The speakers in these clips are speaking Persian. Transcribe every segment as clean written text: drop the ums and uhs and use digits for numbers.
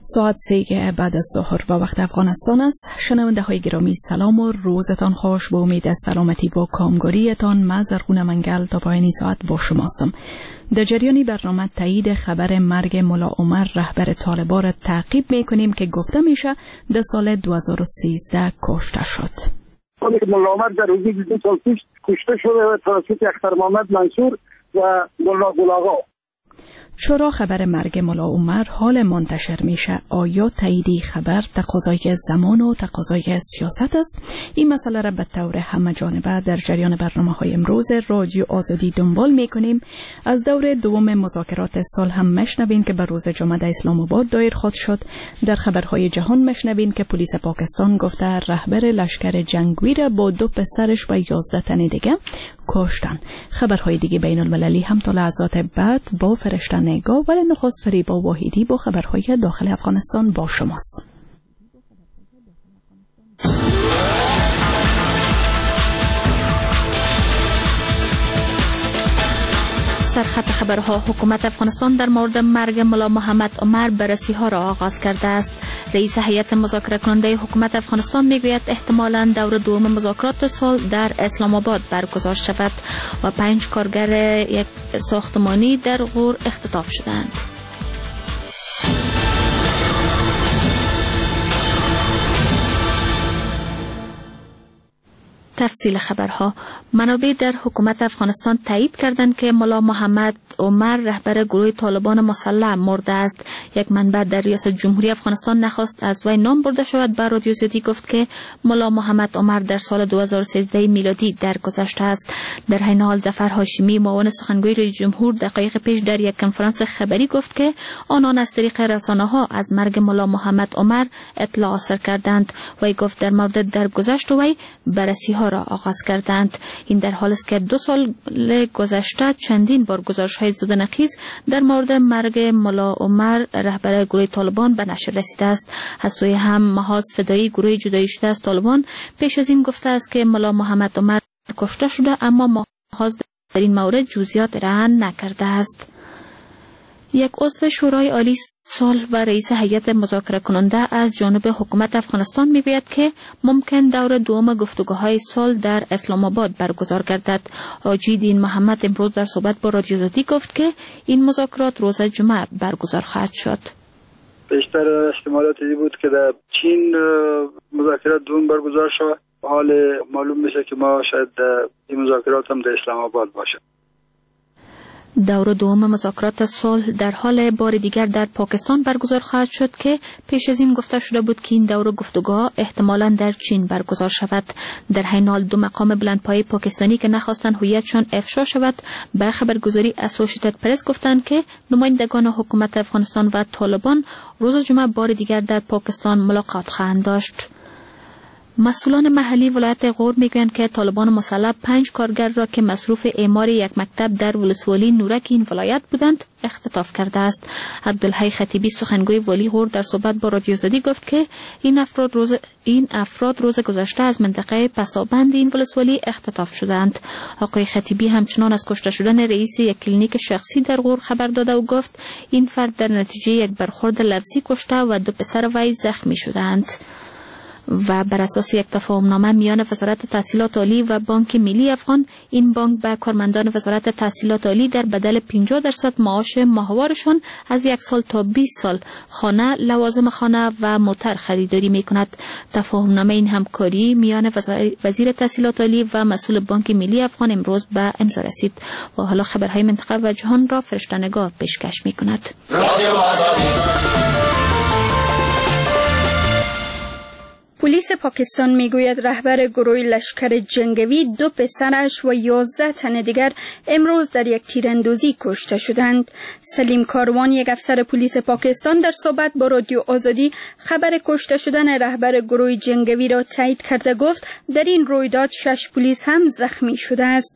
ساعت 3 بعد از ظهر و وقت افغانستان است. شنونده های گرامی سلام و روزتان خوش. با امید سلامتی و کامگاریتان من زرغون منگل تا پایان ساعت با شماستم. در جریان برنامه تایید خبر مرگ ملا عمر رهبر طالبان را تعقیب میکنیم که گفته میشه در سال 2013 کشته شد. ملا عمر در حدود 2 سال پیش کشته شده توسط اختر محمد منصور و ملا گلاغا. چرا خبر مرگ ملا عمر حال منتشر میشه؟ آیا تاییدی خبر تقاضای زمان و تقاضای سیاست است؟ این مسئله را به طور همه جانبه در جریان برنامه‌های امروز رادیو آزادی دنبال میکنیم. از دور دوم مذاکرات صلح هم مشنوین که به روز جمعه در اسلام آباد دایر خواهد شد. در خبرهای جهان مشنوین که پلیس پاکستان گفته رهبر لشکر جنگی را با 2 پسرش و 11 تن دیگه کشتن. خبرهای دیگه بین المللی هم تا لحظات بعد با فرشته نگاه، ولی نخست فریبا واحدی با خبرهای داخل افغانستان با شماست. سرخط خبرها: حکومت افغانستان در مورد مرگ ملا محمد عمر بررسی‌ها را آغاز کرده است. رئیس هیئت مذاکره کننده حکومت افغانستان میگوید احتمالاً دور دوم مذاکرات صلح در اسلام آباد برگزار شود و 5 کارگر یک ساختمانی در غور اختطاف شدند. تفصیل خبرها: منابع در حکومت افغانستان تایید کردند که ملا محمد عمر رهبر گروه طالبان مسلح مرده است. یک منبع در ریاست جمهوری افغانستان نخواست از وی نام برده شود. بر رادیو آزادی گفت که ملا محمد عمر در سال 2013 میلادی درگذشته است. در حین حال ظفر هاشمی معاون سخنگوی رئیس جمهور دقایق پیش در یک کنفرانس خبری گفت که آنان از طریق رسانه‌ها از مرگ ملا محمد عمر اطلاع حاصل کردند. وی گفت در مورد درگذشت وی بررسی‌ها را آغاز کردند. این در حالی است که 2 سال گذشته چندین بار گزارش‌های زودنخیز در مورد مرگ ملا عمر رهبر گروه طالبان به نشر رسیده است. از سوی هم محاذ فدایی گروه جدایی شده از طالبان پیش از این گفته است که ملا محمد عمر کشته شده، اما محاذ در این مورد جزئیات بیان نکرده است. یک عضو شورای عالی صلح و رئیس هیئت مذاکره کننده از جانب حکومت افغانستان میگوید که ممکن دور دوم گفتگوهای صلح در اسلام آباد برگزار گردد. حاجی دین محمد امروز در صحبت با رادیو آزادی گفت که این مذاکرات روز جمعه برگزار خواهد شد. بیشتر احتمالات بود که در چین مذاکرات دوم برگزار شود. حال معلوم میشه که ما شاید این مذاکرات هم در اسلام آباد باشه. دور دوم مذاکرات صلح در حال بار دیگر در پاکستان برگزار خواهد شد که پیش از این گفته شده بود که این دور گفتگوها احتمالاً در چین برگزار شود. در حین حال 2 مقام بلندپایه پاکستانی که نخواستند هویتشان افشا شود به خبرگزاری اسوسییتد پرس گفتند که نمایندگان حکومت افغانستان و طالبان روز جمعه بار دیگر در پاکستان ملاقات خواهند داشت. مسئولان محلی ولایت غور میگویند که طالبان مسلح 5 کارگر را که مصروف اعمار یک مکتب در ولسوالی نورک این ولایت بودند اختطاف کرده است. عبدالحی خطیبی سخنگوی والی غور در صحبت با رادیو آزادی گفت که این افراد روز گذشته از منطقه پسابند این ولسوالی اختطاف شدند. آقای خطیبی همچنان از کشته شدن رئیس یک کلینیک شخصی در غور خبر داده و گفت این فرد در نتیجه یک برخورد لفظی کشته و 2 پسر وی زخمی شدند. و بر اساس یک تفاهمنامه میان وزارت تحصیلات عالی و بانک ملی افغان، این بانک به کارمندان وزارت تحصیلات عالی در بدل 50% معاش ماهوارشان از 1 سال تا 20 سال خانه، لوازم خانه و موتر خریداری میکند. تفاهمنامه این همکاری میان وزیر تحصیلات عالی و مسئول بانک ملی افغان امروز به امضا رسید. و حالا خبرهای منطقه و جهان را فرشته نگاه پیشکش میکند. پلیس پاکستان میگوید رهبر گروه لشکر جنگی 2 پسرش و 11 تن دیگر امروز در یک تیراندازی کشته شدند. سلیم کاروان، یک افسر پلیس پاکستان، در صحبت با رادیو آزادی خبر کشته شدن رهبر گروه جنگی را تایید کرده گفت در این رویداد 6 پلیس هم زخمی شده است.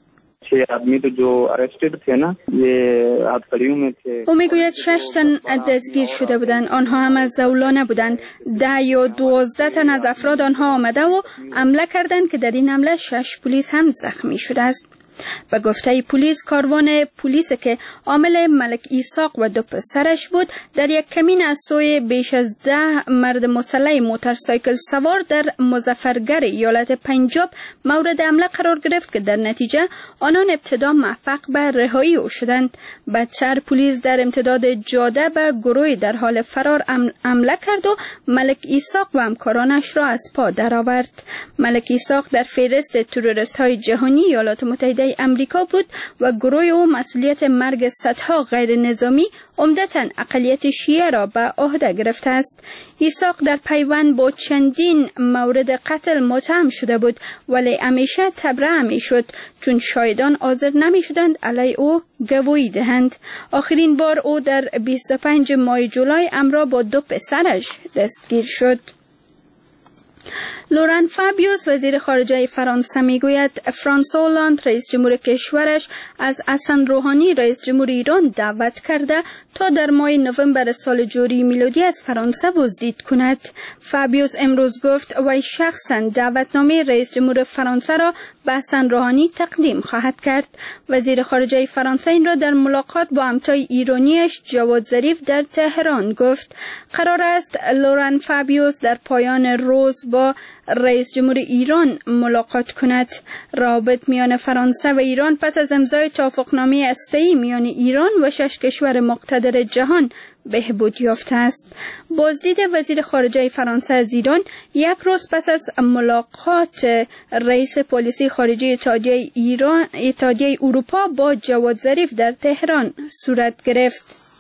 او میگوید 6 تن دستگیر شده بودند، آنها هم از زولانه بودند. 10 یا 12 تن از افراد آنها آمده و حمله کردند که در این حمله 6 پلیس هم زخمی شده است. به گفته پلیس کاروان پلیس که عامل ملک ایساق و 2 پسرش بود در یک کمین از سوی بیش از 10 مرد مسلح موتورسایکل سوار در مظفرگڑ ایالت پنجاب مورد حمله قرار گرفت که در نتیجه آنان ابتدا موفق به رهایی او شدند. بعدتر پلیس در امتداد جاده به گروهی در حال فرار حمله کرد و ملک ایساق و همکارانش را از پا درآورد. ملک ایساق در فهرست تروریست‌های جهانی ایالات متحده آمریکا بود و گروه او مسئولیت مرگ صدها غیر نظامی عمدتاً اقلیت شیعه را به عهده گرفته است. ایساق در پیوند با چندین مورد قتل متهم شده بود ولی همیشه تبرئه میشد چون شاهدان حاضر نمیشدند علیه او گواهی دهند. آخرین بار او در 25 ماه جولای همراه با 2 پسرش دستگیر شد. لوران فابیوس وزیر خارجه فرانسه میگوید فرانسوا هلند رئیس جمهور کشورش از حسن روحانی رئیس جمهور ایران دعوت کرده تا در ماه نوامبر سال جاری میلادی از فرانسه بازدید کند. فابیوس امروز گفت وی شخصا دعوتنامه رئیس جمهور فرانسه را به حسن روحانی تقدیم خواهد کرد. وزیر خارجه فرانسه این را در ملاقات با همتای ایرانیش جواد ظریف در تهران گفت. قرار است لوران فابیوس در پایان روز با رئیس جمهور ایران ملاقات کند. روابط میان فرانسه و ایران پس از امضای توافقنامه هسته‌ای میان ایران و 6 کشور مقتدر جهان بهبود یافته است. بازدید وزیر خارجه فرانسه از ایران یک روز پس از ملاقات رئیس پلیسی خارجه اتحادیه اروپا با جواد ظریف در تهران صورت گرفت.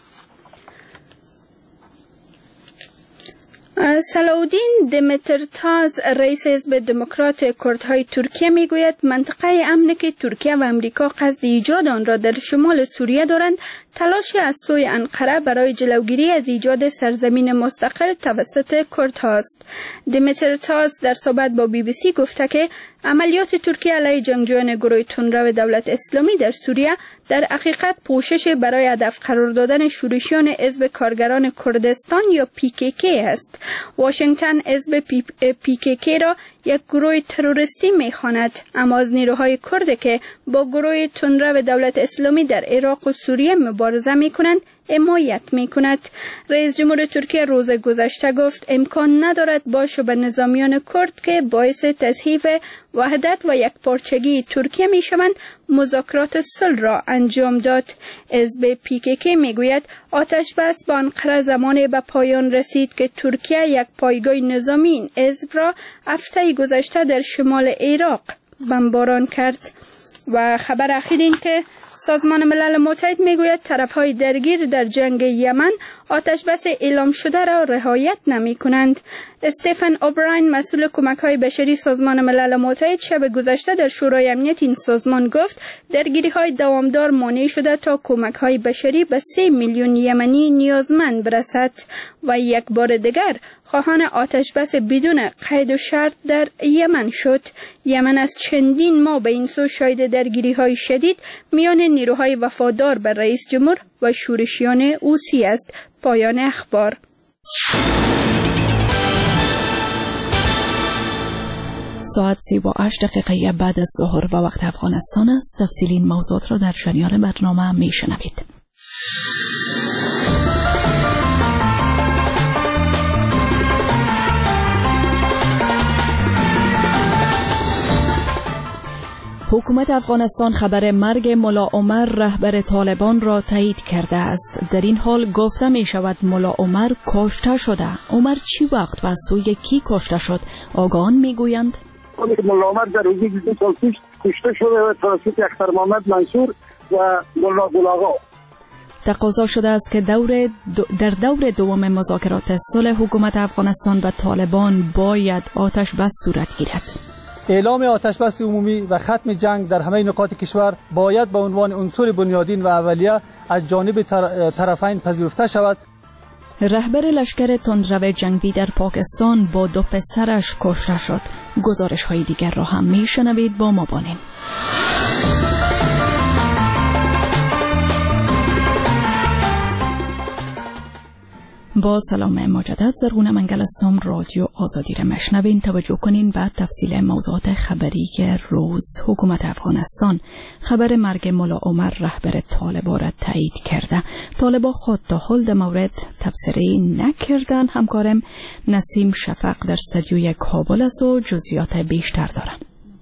سلاودین دمیترتاز رئیس حزب دموکرات کردهای ترکیه میگوید منطقه امنی که ترکیه و امریکا قصد ایجاد آن را در شمال سوریه دارند تلاشی از سوی انقره برای جلوگیری از ایجاد سرزمین مستقل توسط کردهاست. دمیترتاز در صحبت با BBC گفته که عملیات ترکیه علیه جنگجویان گروه تندرو دولت اسلامی در سوریه در حقیقت پوشش برای هدف قرار دادن شورشیان حزب کارگران کردستان یا PKK است. واشنگتن حزب PKK را یک گروه تروریستی می‌خواند، اما از نیروهای کرد که با گروه تندرو دولت اسلامی در عراق و سوریه مبارزه می‌کنند حمایت می‌کند. رئیس جمهور ترکیه روز گذشته گفت امکان ندارد با شبه نظامیان کرد که باعث تضعیف وحدت و یکپارچگی ترکیه می‌شوند مذاکرات صلح را انجام داد. حزب PKK میگوید آتش بس با انقره زمانی به پایان رسید که ترکیه یک پایگاه نظامی این حزب را هفته گذشته در شمال عراق بمباران کرد. و خبر اخیر این که سازمان ملل متحد میگوید طرفهای درگیر در جنگ یمن آتش بس اعلام شده را رعایت نمی‌کنند. استفن اوبراین مسئول کمک‌های بشری سازمان ملل متحد شب گذشته در شورای امنیت این سازمان گفت درگیری‌های دوامدار مانع شده تا کمک‌های بشری به 3 میلیون یمنی نیازمند برسد و یک بار دیگر خواهان آتش بس بدون قید و شرط در یمن شد. یمن از چندین ماه به این سو شاهد درگیری‌های شدید میان نیروهای وفادار به رئیس جمهور و شورشیان حوثی است. پایان اخبار. ساعت 38 بعد از ظهر و وقت افغانستان است. تفصیل این موضوعات را در جریان برنامه میشنوید. حکومت افغانستان خبر مرگ ملا عمر رهبر طالبان را تایید کرده است. در این حال گفته می شود ملا عمر کشته شده. عمر چی وقت و از سوی کی کشته شد؟ آگاهان می گویند ملا عمر در روز 2 سال پیش کشته شده توسط اختر محمد منصور و ملا گلاغا. تقاضا شده است که در دور دوم مذاکرات صلح حکومت افغانستان و طالبان باید آتش بس صورت گیرد. اعلام آتش بس عمومی و ختم جنگ در همه نقاط کشور باید به عنوان عنصر بنیادین و اولیه از جانب طرفین پذیرفته شود. رهبر لشکر تندرو جنگی در پاکستان با 2 پسرش کشته شد. گزارش های دیگر را هم میشنوید، با ما باشید. با سلام مجدد، زرغونه منگل هستم. رادیو آزادی را مشنوین. توجه کنین به تفصیل موضوعات خبری روز. حکومت افغانستان خبر مرگ ملا عمر رهبر طالبان را تایید کرده. طالبان خود تا حال در مورد تبصره نکردن. همکارم نسیم شفق در استودیوی کابل است و جزئیات بیشتر دارد.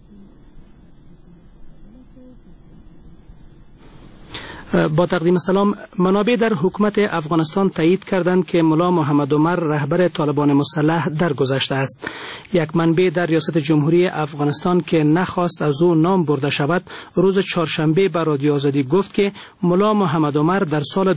با تقدیم سلام، منابع در حکومت افغانستان تایید کردند که ملا محمد عمر رهبر طالبان مسلح درگذشته است. یک منبع در ریاست جمهوری افغانستان که نخواست از او نام برده شود، روز چهارشنبه به رادیو آزادی گفت که ملا محمد عمر در سال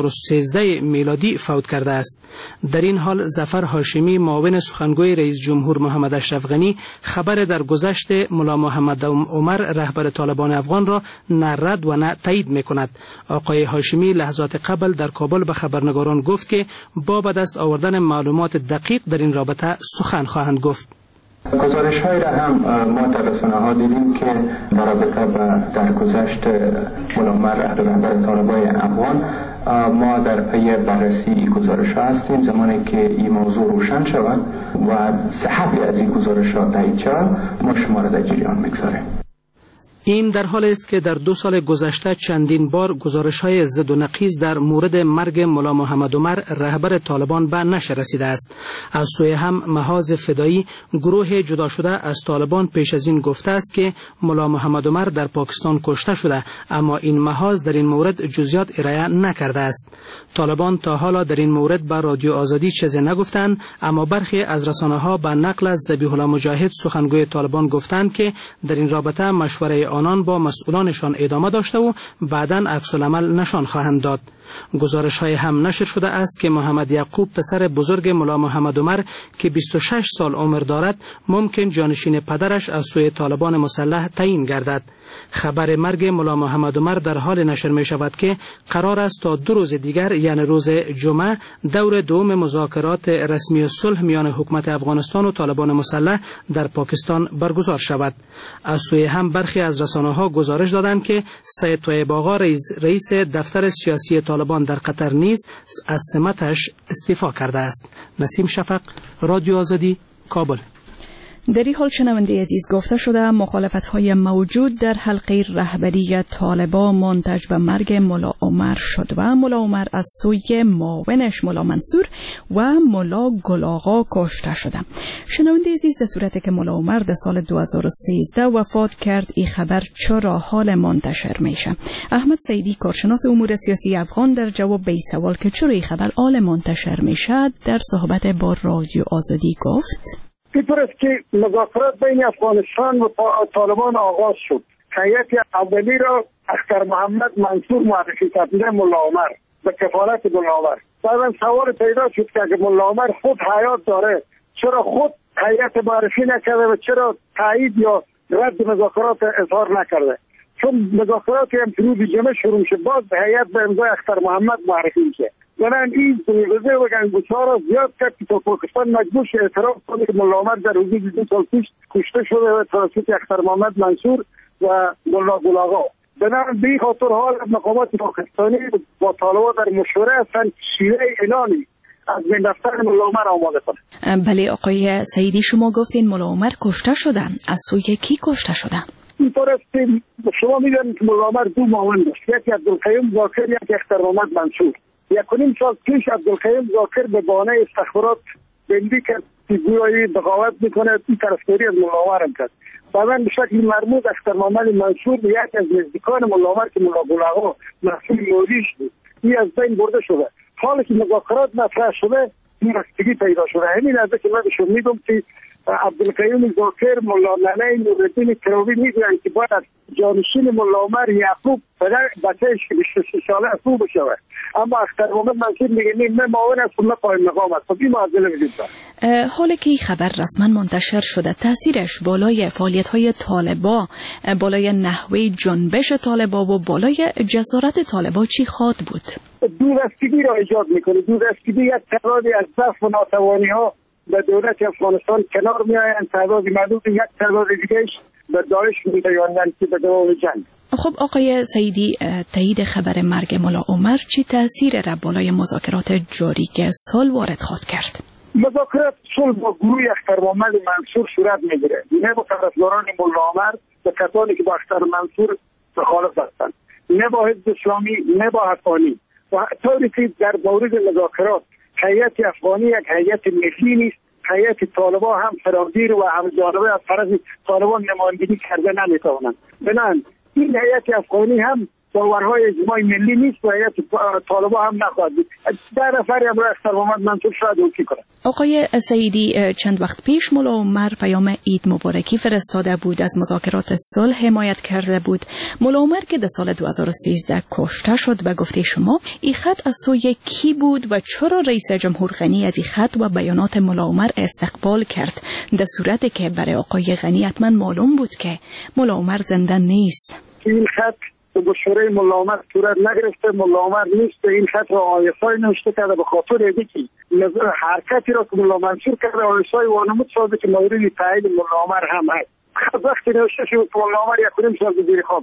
2013 میلادی فوت کرده است. در این حال ظفر هاشمی، معاون سخنگوی رئیس جمهور محمد اشرف غنی، خبر درگذشت ملا محمد عمر رهبر طالبان افغان را نه رد و نه تایید می‌کند. آقای هاشمی لحظات قبل در کابل به خبرنگاران گفت که با به دست آوردن معلومات دقیق در این رابطه سخن خواهند گفت. گزارش‌هایی را هم ما در رسانه‌ها دیدیم که در رابطه با درگذشت ملا عمر رهبر طالبان افغان ما در پی بررسی این گزارش‌ها هستیم. زمانی که این موضوع روشن شود و صحت از این گزارش‌ها تایید شود، ما شما را در جریان می‌گذاریم. این در حال است که در 2 سال گذشته چندین بار گزارش‌های ضد و نقیض در مورد مرگ ملا محمد عمر رهبر طالبان به نشر رسیده است. از سوی هم محاذ فدایی، گروه جدا شده از طالبان پیش از این گفته است که ملا محمد عمر در پاکستان کشته شده، اما این محاذ در این مورد جزئیات ارائه نکرده است. طالبان تا حالا در این مورد به رادیو آزادی چیزی نگفتند، اما برخی از رسانه‌ها به نقل از ذبیح الله مجاهد سخنگوی طالبان گفتند که در این رابطه مشوره آنان با مسئولانشان ادامه داشته و بعداً عکس العمل نشان خواهند داد. گزارش‌های هم نشر شده است که محمد یعقوب، پسر بزرگ ملا محمد عمر که 26 سال عمر دارد، ممکن جانشین پدرش از سوی طالبان مسلح تعیین گردد. خبر مرگ ملا محمد عمر در حال نشر می شود که قرار است تا 2 روز دیگر، یعنی روز جمعه، دور دوم مذاکرات رسمی صلح میان حکومت افغانستان و طالبان مسلح در پاکستان برگزار شود. از سوی هم برخی از رسانه‌ها گزارش دادند که سید طیب آقا، رئیس دفتر سیاسی طالبان در قطر، نیز از سمتش استعفا کرده است. نسیم شفق، رادیو آزادی، کابل. در این حال شنونده عزیز، گفته شده مخالفت‌های موجود در حلقه رهبری طالبان منتج به مرگ ملا عمر شد و ملا عمر از سوی معاونش ملا منصور و ملا گل آقا کشته شده. شنونده عزیز، در صورتی که ملا عمر در سال 2013 وفات کرد، این خبر چرا حال منتشر میشه؟ احمد سیدی، کارشناس امور سیاسی افغان، در جواب به این سوال که چرا این خبر حال منتشر میشه در صحبت با رادیو آزادی گفت: اینطور است که مذاکرات بین افغانستان و طالبان آغاز شد. هیئت اولی را اختر محمد منصور معرفی کرد، ملا عمر به کفالت ملا عمر. بعدا سوال پیدا شد که اگر ملا عمر خود حیات داره، چرا خود هیئت معرفی نکرده و چرا تایید یا رد مذاکرات اظهار نکرده؟ چون مذاکرات هم روز جمعه شروع شد، باز هیئت به امضای اختر محمد معرفی میشه. یعنی این سویغزه و گنگوسها را زیاد کرد که تا پاکستان مجبور شد اعتراف کنه که ملا عمر در حدود 2 سال پیش کشته شده و توسط اختر محمد منصور و ملا گل آقا. بنابراین به این خاطر حال مقامات پاکستانی با طالبان در مشوره هستند شیوه اعلانی از بین رفتن ملا عمر آماده کنند. بله آقای سیدی، شما گفتین ملا عمر کشته شدن، از سوی کی کشته شدن؟ اینطور است که شما می‌دانید که ملا عمر 2 معاون داشت، یکی عبدالقیوم ذاکر، یکی اختر محمد منصور. 1.5 سال پیش عبدالقیوم ذاکر به بهانه استخبارات بندی کرد که گویایی بغاوت میکنه، این طرفداری از ملا عمر کرد. بعدا به شکل مرموز اختر محمد منصور، یکی از نزدیکان ملا عمر که ملا گل آقا مسئول موریش بود، این از بین برده شده. حالا که مذاکرات مطرح شده، این رستگی پیدا شده. همین از که من شما میگم که عبدالقیوم ذاکر، ملا ننه نورالدین کراوی میگویند که باید جانشین ملا عمر یعقوب بچه‌اش که 26 ساله است او بشه. اما اختر محمد منصور میگه نه معاون است و قائم مقام است. خب این معضله وجود داره. حالا که این خبر رسما منتشر شده، تاثیرش بالای فعالیت‌های طالبان، بالای نحوه جنبش طالبان و بالای جسارت طالبان چی خواهد بود؟ دورستگی را ایجاد میکنه. دورستگی یک تعدادی از ضعف و ناتوانی‌ها به دولت افغانستان کنار میآیند، تعدادی معدود یک تعداد دیگه‌اش به داعش می‌پیوندند که به دوام جنگ. خب آقای سیدی، تایید خبر مرگ ملا عمر چی تأثیر را بالای مذاکرات جاری سال وارد خواهد کرد؟ مذاکرات صلح با گروه اختر محمد منصور صورت میگیره، نه با طرفداران ملا عمر و کسانی که با اختر منصور مخالف هستند، نه با حزب اسلامی، نه با حقانی. و طوری که در مورد مذاکرات هیئت افغانی یک هیئت ملی نیست، هیئت طالبان هم فراگیر و هم جانبه از طرف طالبان نمایندگی کرده نمیتوانند. بنابراین این هیئت افغانی هم باورهای اجماع ملی نیست و هیئت طالبان هم نخواهد بود. در نفر امروز اختر محمد منصور شاید اوکی کنه. آقای سیدی، چند وقت پیش ملا عمر پیام عید مبارکی فرستاده بود، از مذاکرات صلح حمایت کرده بود. ملا عمر که در سال 2013 کشته شد، به گفته شما این خط از سوی کی بود و چرا رئیس جمهور غنی از این خط و بیانات ملا عمر استقبال کرد، در صورتی که برای آقای غنی حتما معلوم بود که ملا عمر زنده نیست؟ این خط به شورای ملا عمر صورت نگرفته، ملا عمر نیست. این خط را آیسای نوشته کرده به خاطر اینکه حرکتی را که ملا منصور کرده آیسای وانمود سازه که مورد تایید ملا عمر هم هست. وقتی نوشته شد ملا عمر یک سال زیر خواب.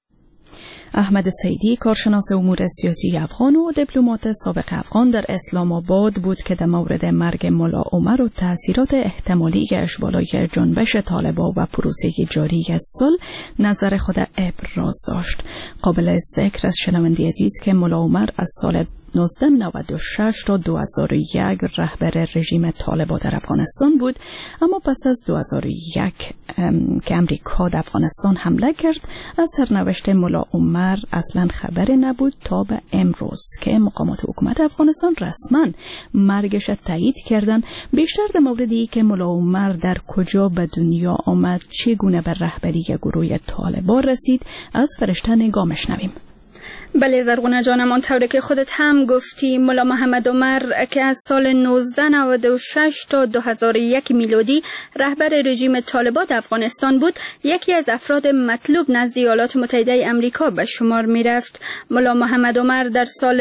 احمد سیدی، کارشناس امور سیاسی افغان و دیپلمات سابق افغان، در اسلام آباد بود که در مورد مرگ ملا عمر و تأثیرات احتمالیش بالای جنبش طالبان و پروسه جاری از صلح نظر خود ابراز داشت. قابل ذکر از شنونده عزیز که ملا عمر از سال 1996 تا 2001 رهبر رژیم طالبان در افغانستان بود، اما پس از 2001 که امریکا در افغانستان حمله کرد، از سرنوشت ملا عمر اصلا خبری نبود تا به امروز که مقامات حکومت افغانستان رسما مرگش تایید کردن. بیشتر در موردی که ملا عمر در کجا به دنیا آمد، چگونه به رهبری گروه طالبان رسید، از فرشته نگاه میشنویم. بله زرغونه جانم، آنطوری که خودت هم گفتی، ملا محمد عمر که از سال 1996 تا 2001 میلادی رهبر رژیم طالبان افغانستان بود، یکی از افراد مطلوب نزد ایالات متحده آمریکا به شمار می رفت. ملا محمد عمر در سال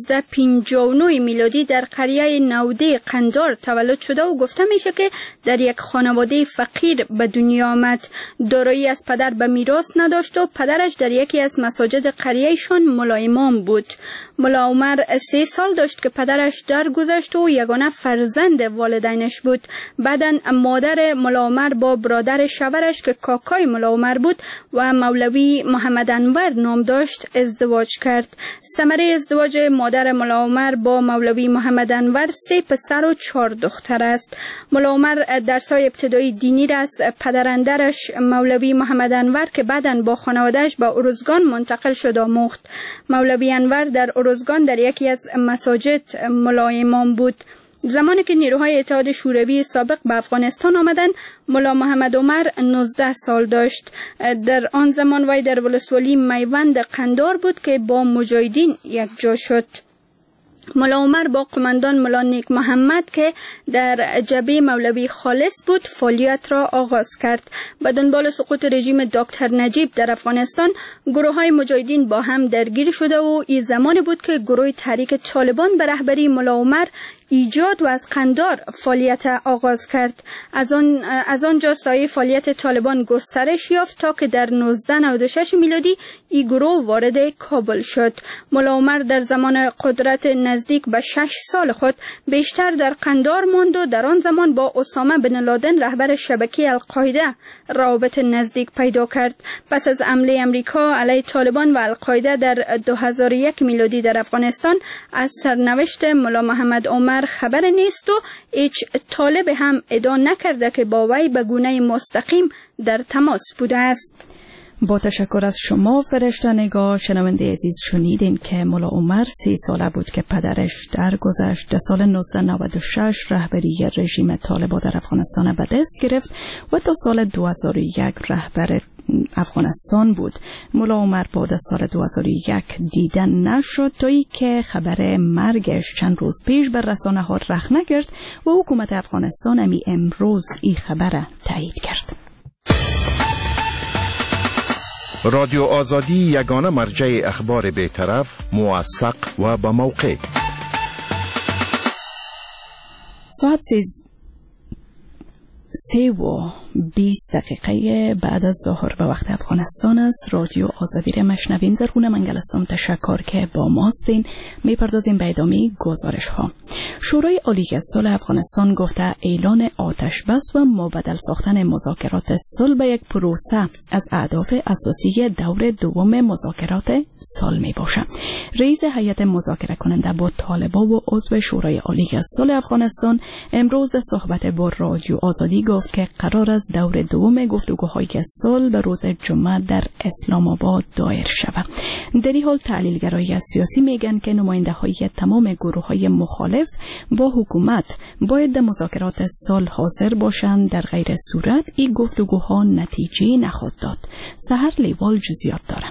1959 میلادی در قریه نوده قندار تولد شده و گفته میشه که در یک خانواده فقیر به دنیا آمد. دارایی از پدر به میراث نداشت و پدرش در یکی از مساجد قریهشان ملا امام بود. ملا عمر 3 سال داشت که پدرش درگذشت و یگانه فرزند والدینش بود. بعداً مادر ملا عمر با برادر شوهرش که کاکای ملا عمر بود و مولوی محمد انور نام داشت ازدواج کرد. ثمره ازدواج مادر ملا عمر با مولوی محمد انور 3 پسر و 4 دختر است. ملا عمر درس‌های ابتدایی دینی را از پدراندرش مولوی محمد انور که بعداً با خانواده‌اش به ارزگان منتقل شد آموخت. مولوی انور در ارزگان در یکی از مساجد ملا امام بود. زمانی که نیروهای اتحاد شوروی سابق به افغانستان آمدند، ملا محمد عمر 19 سال داشت. در آن زمان وی در ولسوالی میوند قندار بود که با مجاهدین یک جا شد. ملا عمر با قماندان ملا نیک محمد که در جبهه مولوی خالص بود فعالیت را آغاز کرد. به دنبال سقوط رژیم دکتر نجیب در افغانستان، گروه های مجاهدین با هم درگیر شده و این زمانی بود که گروه تحریک طالبان به رهبری ملا عمر ایجاد و از قندار فعالیت آغاز کرد. از آنجا سایه فعالیت طالبان گسترش یافت تا که در 1996 میلادی این گروه وارد کابل شد. ملا عمر در زمان قدرت نزدیک به 6 سال خود بیشتر در قندار ماند و در آن زمان با اسامه بن لادن رهبر شبکه القاعده روابط نزدیک پیدا کرد. پس از حمله امریکا علیه طالبان و القاعده در 2001 میلادی در افغانستان، از سرنوشت ملا محمد عمر خبر نیست و هیچ طالب هم ادعا نکرده که با وی به گونه مستقیم در تماس بوده است. با تشکر از شما فرشته نگاه. شنونده عزیز، شنیدین که ملا عمر 30 ساله بود که پدرش درگذشت. در سال 1996 رهبری رژیم طالبان در افغانستان به دست گرفت و تا سال 2001 رهبر افغانستان بود. ملا عمر بعد از سال 2001 دیدن نشد تا ای که خبر مرگش چند روز پیش بر رسانه ها رخ نگرد و حکومت افغانستان امی امروز این خبر تایید کرد. رادیو آزادی یگانه مرجع اخبار بی‌طرف، موثق و با موقع. 3:20 بعد از ظهر به وقت افغانستان است. رادیو آزادی را مشنوین. زرغونه منگلستان تشکر که با ماستین. میپردازیم به ادامه گزارش ها. شورای عالی صلح افغانستان گفته اعلان آتش بس و مبدل ساختن مذاکرات صلح به یک پروسه از اهداف اساسی دور دوم مذاکرات صلح می باشد. رئیس هیئت مذاکره کننده با طالبان و عضو شورای عالی صلح افغانستان امروز در صحبت با رادیو آزادی گفت که قرار است دور دوم گفتگوهای صلح به روز جمعه در اسلام آباد دایر شود. در این حال تحلیلگرای سیاسی میگن که نماینده های تمام گروه های مخالف با حکومت باید در مذاکرات صلح حاضر باشند، در غیر صورت این گفتگوها نتیجه نخواهد داد. سحر لیوال جزئیات داره.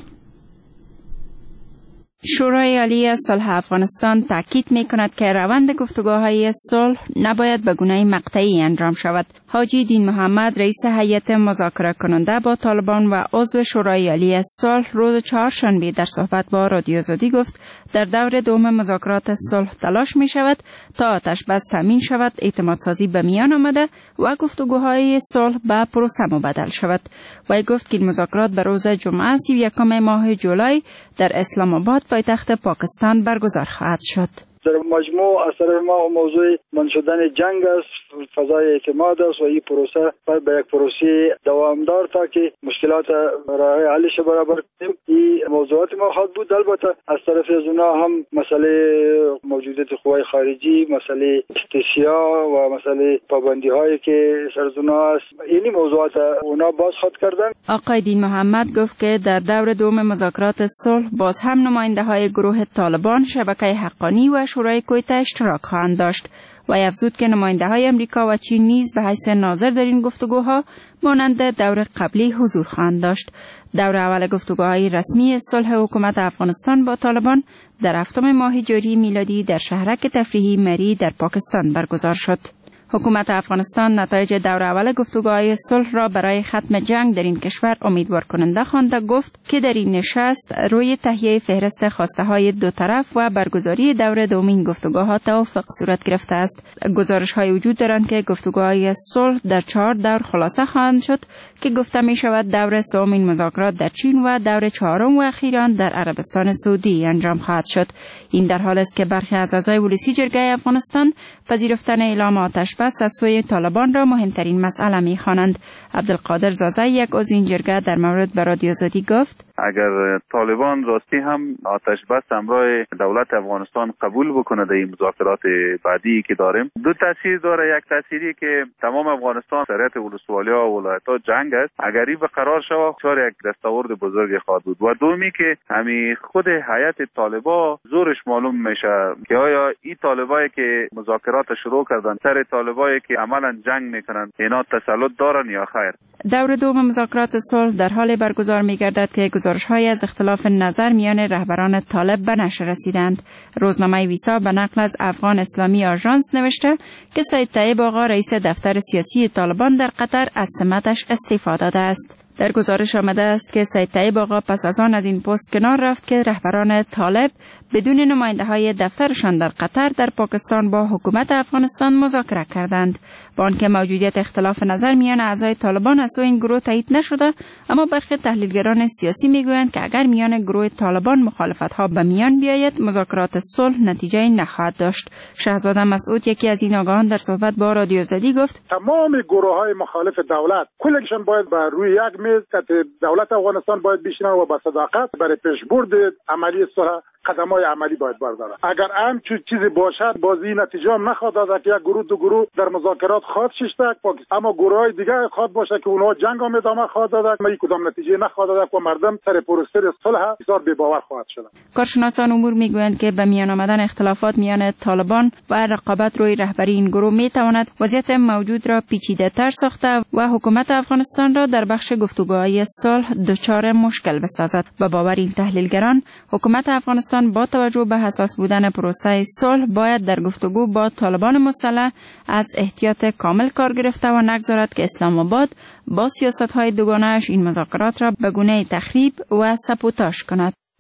شورای عالی صلح افغانستان تاکید می‌کند که روند گفتگوهای صلح نباید به گونه مقطعی انجام شود. حاجی دین محمد رئیس هیئت مذاکره کننده با طالبان و عضو شورای عالی صلح روز چهارشنبه در صحبت با رادیو آزادی گفت در دور دوم مذاکرات صلح تلاش می‌شود تا آتش بس تامین شود، اعتماد سازی به میان آمده و گفتگوهای صلح به پروسه مبدل شود. و گفت که مذاکرات به روز جمعه 31 ماه جولای در اسلام آباد پایتخت پاکستان برگزار خواهد شد. در مجموع از طرف ما موضوع من شدن جنگ است، فضای اعتماد است و این پروسه باید به یک پروسه دوامدار تا که مشکلات راه حلش برابر کنیم. این موضوعات ما خواهد بود. البته از طرف از اونا هم مسئله موجودیت قوای خارجی، مسئله استثیا و مسئله پابندی هایی که سر از اونا است، این موضوعات اونا باز خواهد کردن. آقای دین محمد گفت که در دور دوم مذاکرات صلح باز هم نماینده های گروه طالبان، شبکه حقانی و شورای کویته اشتراک خواهند داشت و افزود که نماینده های امریکا و چین نیز به حیث ناظر در این گفتگوها مانند دور قبلی حضور خواهند داشت. دور اول گفتگوهای رسمی صلح حکومت افغانستان با طالبان در 7 ماه جاری میلادی در شهرک تفریحی مری در پاکستان برگزار شد. حکومت افغانستان نتایج دور اول گفتگوهای صلح را برای ختم جنگ در این کشور امیدوار کننده خوانده گفت که در این نشست روی تهیه فهرست خواسته های دو طرف و برگزاری دور دوم این گفتگوها توافق صورت گرفته است. گزارش های وجود دارند که گفتگوهای صلح در 4 دور خلاصه خواهند شد که گفته می شود دور سوم این مذاکرات در چین و دور چهارم و اخیراً در عربستان سعودی انجام خواهد شد. این در حال است که برخی از اعضای ولسی جرگه افغانستان پذیرفتن اعلام آتش بس از سوی طالبان را مهمترین مسئله می‌خوانند. عبدالقادر زازه یک عضو این جرگه در مورد به رادیو آزادی گفت اگر طالبان راستی هم آتش بس همراه دولت افغانستان قبول بکنه در این مذاکرات بعدی که داریم، دو تاثیر داره. یک تاثیری که تمام افغانستان سریعت ولسوالیا و ولایت‌ها جنگ است، اگر این برقرار شود چاره یک دستاورد بزرگ خواهد بود. و دومی که همین خود هیئت طالبان زورش معلوم میشه که آیا این طالبایی که مذاکرات شروع کردن سر طالبایی که عملا جنگ میکنن اینا تسلط دارن یا خیر. دور دوم مذاکرات صلح در حال برگزار میگردد که گزارش‌های از اختلاف نظر میان رهبران طالب به نشر رسیدند. روزنامه ویسا به نقل از افغان اسلامی آژانس نوشته که سید طیب آقا رئیس دفتر سیاسی طالبان در قطر از سمتش استعفا داده است. در گزارش آمده است که سید طیب آقا پس از آن از این پست کنار رفت که رهبران طالب بدون نماینده های دفترشان در قطر در پاکستان با حکومت افغانستان مذاکره کردند. با آنکه موجودیت اختلاف نظر میان اعضای طالبان از سوی این گروه تایید نشده، اما برخی تحلیلگران سیاسی میگویند که اگر میان گروه طالبان مخالفت‌ها به میان بیاید مذاکرات صلح نتیجه نخواهد داشت. شهزاده مسعود یکی از این آگاهان در صحبت با رادیو آزادی گفت تمام گروه‌های مخالف دولت کلشون باید بر روی یک میز دولت افغانستان باید بشینن و با صداقت برای پیشبرد عملی صلح قدم‌های عملی باید بردارن. اگر همچین چیزی باشد بازی نتیجه هم نخواهد داد که یک گروه دو گروه در مذاکرات خواهد ششتک، اما گروه‌های دیگه خواهد باشه که اونها جنگ هم ادامه خواهد داد، اما یک کدام نتیجه نخواهد داد و مردم سر پروسه صلح بسیار بی‌باور خواهد شد. کارشناسان امور میگویند که به میان آمدن اختلافات میان طالبان و رقابت روی رهبری این گروه میتواند وضعیت موجود را پیچیده‌تر ساخته و حکومت افغانستان را در بخش گفتگوهای صلح دچار مشکل بسازد. به باور این تحلیلگران حکومت افغانستان با توجه به حساس بودن پروسه صلح باید در گفتگو با طالبان مسلح از احتیاط کامل کار گرفته و نگذارد که اسلام آباد با سیاست‌های دوگانه‌اش این مذاکرات را به گونه تخریب و سبوتاژ کند.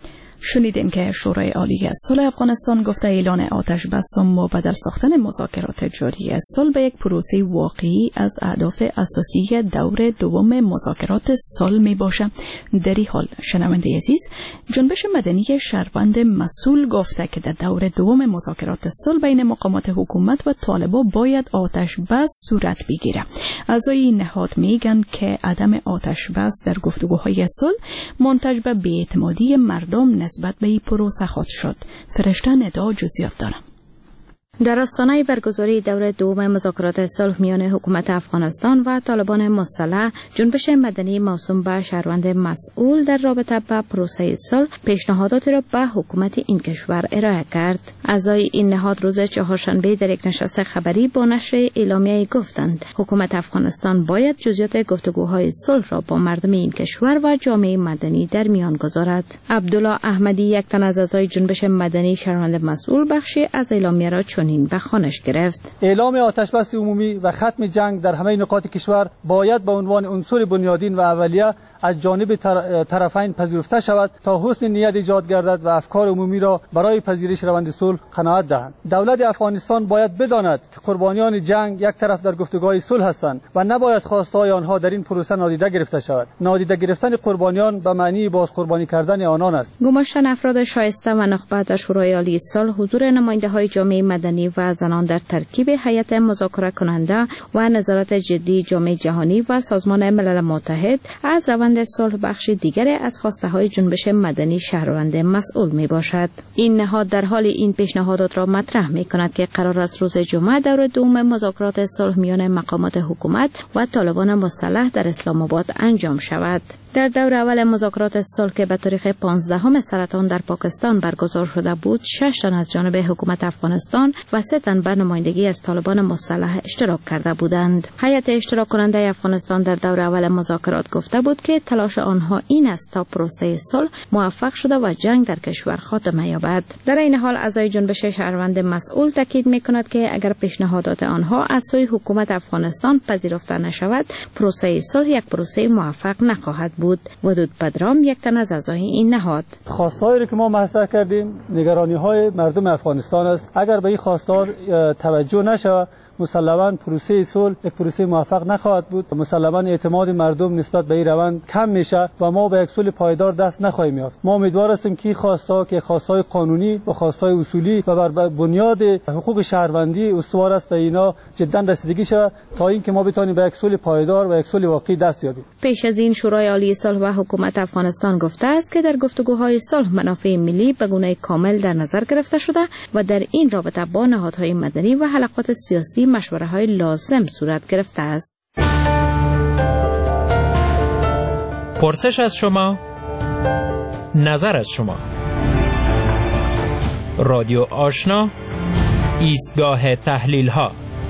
شنیدیم که شورای عالی صلح افغانستان گفته اعلان آتش بس و بدل ساختن مذاکرات جاری صلح به یک پروسه واقعی از اهداف اساسی دور دوم مذاکرات صلح می باشه. در این حال شنونده عزیز، جنبش مدنی شهروند مسئول گفته که در دور دوم مذاکرات صلح بین مقامات حکومت و طالبان باید آتش بس صورت بگیره. اعضای نهاد میگن که عدم آتش بس در گفتگوهای صلح منتج به بی‌اعتمادی مردم نسبت به این پروسه خواهد شد. فرشته ندا جزئیات داره. در آستانه برگزاری دور دوم مذاکرات صلح میان حکومت افغانستان و طالبان مسلح، جنبش مدنی موسوم به شهروند مسئول در رابطه با پروسه صلح پیشنهاداتی را به حکومت این کشور ارائه کرد. اعضای این نهاد روز چهارشنبه در یک نشست خبری با نشر اعلامیه گفتند حکومت افغانستان باید جزئیات گفتگوهای صلح را با مردم این کشور و جامعه مدنی در میان گذارد. عبدالله احمدی، یک تن از اعضای جنبش مدنی شهروند مسئول، بخشی از اعلامیه را چنین به خوانش گرفت. اعلام آتش بس عمومی و ختم جنگ در همه نقاط کشور باید به عنوان عنصر بنیادین و اولیه از جانب طرفین پذیرفته شود تا حسن نیت ایجاد گردد و افکار عمومی را برای پذیرش روند صلح قناعت دهند. دولت افغانستان باید بداند که قربانیان جنگ یک طرف در گفتگوهای صلح هستند و نباید خواستهای آنها در این پروسه نادیده گرفته شود. نادیده گرفتن قربانیان به معنی باز قربانی کردن آنان است. گماشتن افراد شایسته و نخبه در شورای عالی صلح، حضور نماینده‌های جامعه مدنی و زنان در ترکیب هیئت مذاکره کننده و نظارت جدی جامعه جهانی و سازمان ملل متحد از روند صلح بخش دیگری از خواسته های جنبش مدنی شهروند مسئول می باشد. این نهاد در حال این پیشنهادات را مطرح می کند که قرار است روز جمعه دور دوم مذاکرات صلح میان مقامات حکومت و طالبان مسلح در اسلام آباد انجام شود. در دور اول مذاکرات صلح که به تاریخ 15 سرطان در پاکستان برگزار شده بود، 6 تن از جانب حکومت افغانستان و 3 تن به نمایندگی از طالبان مسلح اشتراک کرده بودند. هیئت اشتراک کننده افغانستان در دور اول مذاکرات گفته بود که تلاش آنها این است تا پروسه صلح موفق شده و جنگ در کشور خاتمه یابد. در این حال اعضای جنبش شهروند مسئول تاکید می‌کند که اگر پیشنهادات آنها از سوی حکومت افغانستان پذیرفته نشود، پروسه صلح یک پروسه موفق نخواهد بود. ودود پدرام، یک تن از اعضای این نهاد، خواستهایی که ما مطرح کردیم نگرانی‌های مردم افغانستان است. اگر به این خواستار توجه نشود، مسلماً پروسه صلح یک پروسه موفق نخواهد بود. مسلماً اعتماد مردم نسبت به این روند کم میشه و ما به یک صلح پایدار دست نخواهیم یافت. ما امیدوار هستیم که خواستها که خواستهای قانونی و خواستهای اصولی و بر بنیاد حقوق شهروندی استوار است به اینا جدا رسیدگی شود تا اینکه ما بتوانیم به یک صلح پایدار و یک صلح واقعی دست یابیم. پیش از این شورای عالی صلح و حکومت افغانستان گفته است که در گفتگوهای صلح منافع ملی به گونه کامل در نظر گرفته شده و در این رابطه با نهادهای مدنی و حلقات سیاسی مشوره‌های لازم صورت گرفته است. پرسش از شما، نظر از شما. رادیو آشنا، ایستگاه تحلیل‌ها.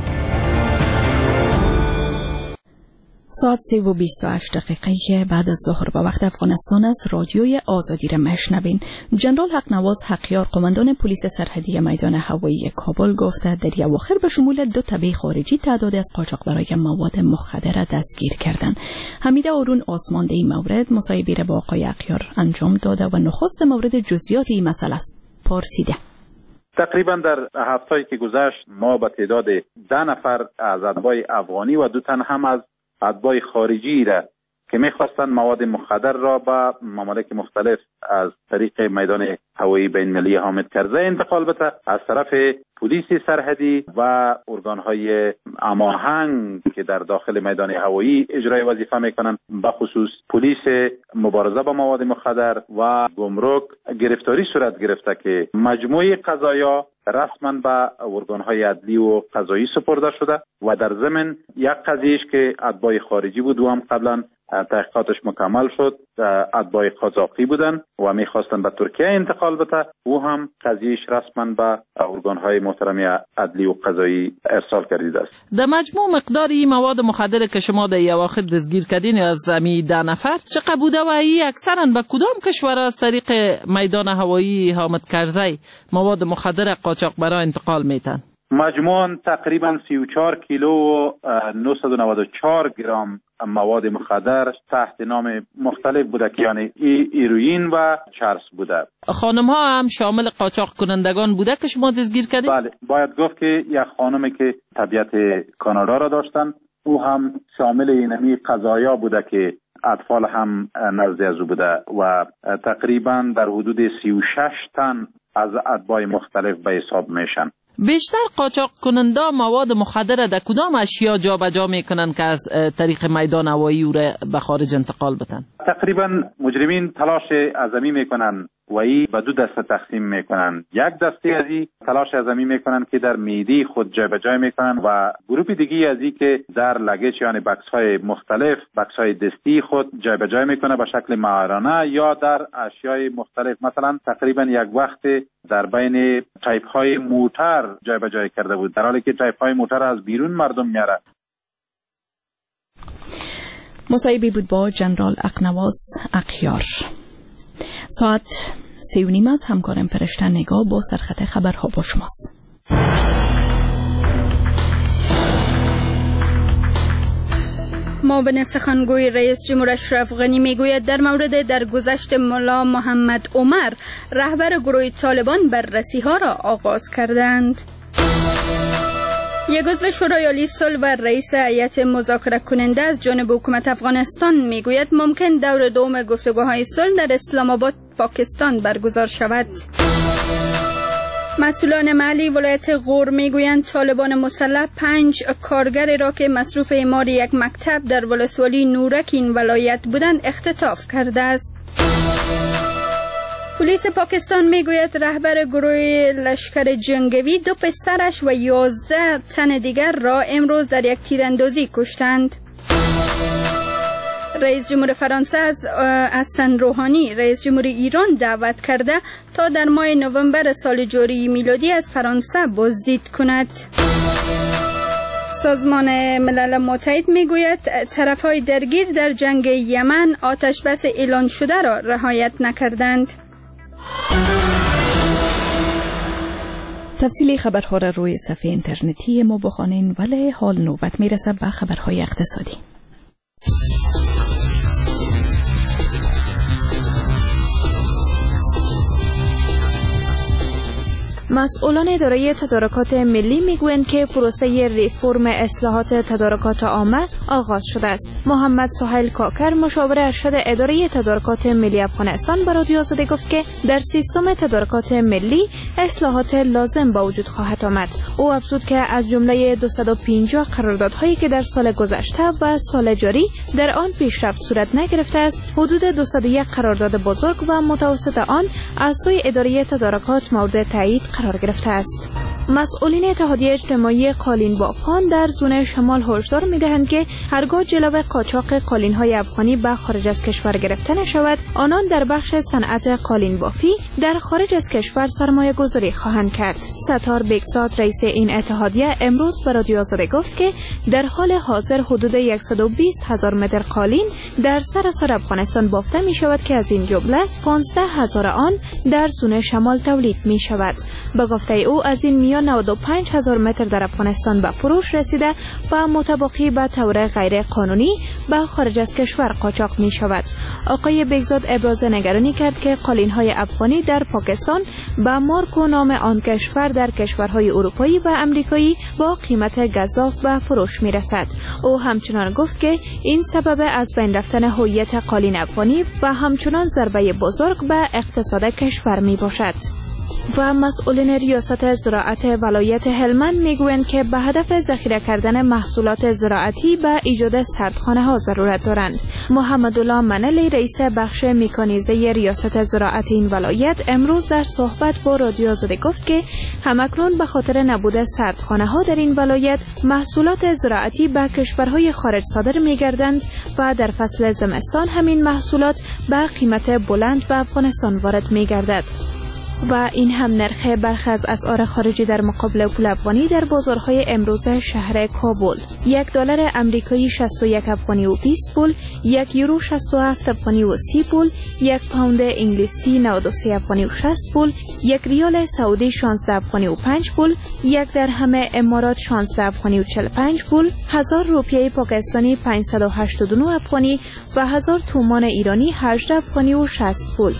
ساعت 3:28 بعد از ظهر به وقت افغانستان است. رادیوی آزادی را میشنوین. جنرال حقنواز حقیار، قماندان پلیس سرحدی میدان هوایی کابل، گفته در اواخر به شمول 2 تبع خارجی تعدادی از قاچاقبرای مواد مخدر را دستگیر کردند. حمید آرون آسمانده این مورد مصاحبه را با آقای حقیار انجام داده و نخست مورد جزئیات این مسئله پرسیده. تقریبا در هفته‌ای که گذشت ما به تعداد 10 نفر از اتباع افغانی و 2 تن هم از اتباع خارجی را که می‌خواستند مواد مخدر را به ممالک مختلف از طریق میدان هوایی بین‌المللی حامد کرزی انتقال بده از طرف پلیس سرحدی و ارگان‌های هماهنگ که در داخل میدان هوایی اجرای وظیفه می‌کنند، به خصوص پلیس مبارزه با مواد مخدر و گمرک گرفتاری صورت گرفته که مجموعه قضایا رسما به ارگان‌های عدلی و قضایی سپرده شده و در ضمن یک قضیهش که اتباع خارجی بود و هم قبلا تحقیقاتش مکمل شد، اتباع قزاقی بودن و میخواستن به ترکیه انتقال بده، او هم قضیهش رسما به ارگان‌های محترم عدلی و قضایی ارسال کردید است. در مجموع مقدار این مواد مخدر که شما در اواخر دستگیر کردین از امی 10 نفر چقدر بوده و این اکثرا به کدام کشور از طریق میدان هوایی حامد کرزی مواد مخدر قاچاقبرا انتقال میتن؟ مجموعاً تقریبا 34 کیلو و 994 گرم مواد مخدر تحت نام مختلف بوده که یعنی هیروئین و چرس بوده. خانم ها هم شامل قاچاق کنندگان بوده که شما دستگیر کردید؟ بله، باید گفت که یک خانمی که طبیعت کانادا را داشتن او هم شامل اینمی قضایا بوده که اطفال هم نزد از او بوده و تقریبا در حدود 36 تن از اتباع مختلف به حساب میشن. بیشتر قاچاق کننده مواد مخدر در کدام اشیا جابجا میکنن که از طریق میدان هوایی او را به خارج انتقال بدن؟ تقریبا مجرمین تلاش عظیمی میکنن و ای به دو دسته تقسیم میکنن. یک دسته از این تلاش عظیمی میکنن که در معده خود جابجا میکنن و گروه دیگه از این که در لگیج یعنی بکس‌های مختلف، بکس‌های دستی خود جابجا میکنه به شکل ماهرانه یا در اشیای مختلف. مثلا تقریبا یک وقت در بین تایپ‌های موتر جابجا کرده بود، در حالی که تایپ‌های موتر از بیرون مردم میاره. مصاحبه بود با جنرال اقنواس اقیار. ساعت 3:30 از همکارم فرشته نگاه با سرخط خبرها با شماست. معاون سخنگوی رئیس جمهور اشرف غنی میگوید در مورد درگذشت ملا محمد عمر رهبر گروه طالبان بررسی‌ها را آغاز کردند. یک عضو شورای عالی صلح و رئیس هیئت مذاکره کننده از جانب حکومت افغانستان میگوید ممکن دور دوم گفتگوهای صلح در اسلام آباد پاکستان برگزار شود. مسئولان محلی ولایت غور میگویند طالبان مسلح 5 کارگر را که مصروف اعمار یک مکتب در ولسوالی نورک این ولایت بودند اختطاف کرده است. پلیس پاکستان میگوید رهبر گروه لشکر جنگوی 2 پسرش و 11 تن دیگر را امروز در یک تیراندازی کشتند. رئیس جمهور فرانسه از حسن روحانی رئیس جمهور ایران دعوت کرده تا در ماه نوامبر سال جاری میلادی از فرانسه بازدید کند. سازمان ملل متحد میگوید طرفهای درگیر در جنگ یمن آتش بس اعلان شده را رعایت نکردند. تفصیلی خبرها را روی صفحه اینترنتی ما بخوانین، ولی حال نوبت میرسه به خبرهای اقتصادی. مسئولان اداره تدارکات ملی میگویند که پروسه ریفرم اصلاحات تدارکات عامه آغاز شده است. محمد سهیل کاکر مشاور ارشد اداره تدارکات ملی افغانستان به رادیو آزادی گفت که در سیستم تدارکات ملی اصلاحات لازم به وجود خواهد آمد. او افزود که از جمله 250 قراردادهایی که در سال گذشته و سال جاری در آن پیشرفت صورت نگرفته است، حدود 201 قرارداد بزرگ و متوسط آن از سوی اداره تدارکات مورد تایید قرار گرفته است. مسئولین اتحادیه اجتماعی قالین بافان در زون شمال هشدار می‌دهند که هرگاه جلو قاچاق قالین‌های افغانی به خارج از کشور گرفته نشود، آنان در بخش صنعت قالین بافی در خارج از کشور سرمایه‌گذاری خواهند کرد. ستار بیگزاد رئیس این اتحادیه امروز به رادیو آزادی گفت که در حال حاضر حدود 120,000 متر قالین در سراسر افغانستان بافته می‌شود که از این جمله 15,000 آن در زون شمال تولید می‌شود. به گفته او از این میان 95,000 متر در افغانستان به فروش رسیده و متبقی به طور غیر قانونی به خارج از کشور قاچاق می شود. آقای بیگزاد ابراز نگرانی کرد که قالین‌های افغانی در پاکستان به مارک و نام آن کشور در کشورهای اروپایی و امریکایی با قیمت گزاف به فروش می رسد. او همچنان گفت که این سبب از بین رفتن هویت قالین افغانی و همچنان ضربه بزرگ به اقتصاد کشور می باشد. و مسئولین ریاست زراعت ولایت هلمند میگویند که به هدف ذخیره کردن محصولات زراعتی به ایجاد سردخانه ها ضرورت دارند. محمد الله منلی رئیس بخش میکانیزه ریاست زراعت این ولایت امروز در صحبت با رادیو آزادی گفت که همکنون به خاطر نبود سردخانه ها در این ولایت محصولات زراعتی به کشورهای خارج صادر میگردند و در فصل زمستان همین محصولات به قیمت بلند به افغانستان وارد میگردد. و این هم نرخ برخی از اسعار خارجی در مقابل پول افغانی در بازارهای امروزه شهر کابل. $1 آمریکایی 61 افغانی و 20 پول، €1 67 افغانی و 30 پول، £1 انگلیسی 93 افغانی و 60 پول، $1 ریال سعودی 16 افغانی و 5 پول، $1 درهم امارات 16 افغانی و 45 پول، 1000 روپیه پاکستانی 589 افغانی و 1000 تومان ایرانی 18 افغانی و 60 پول.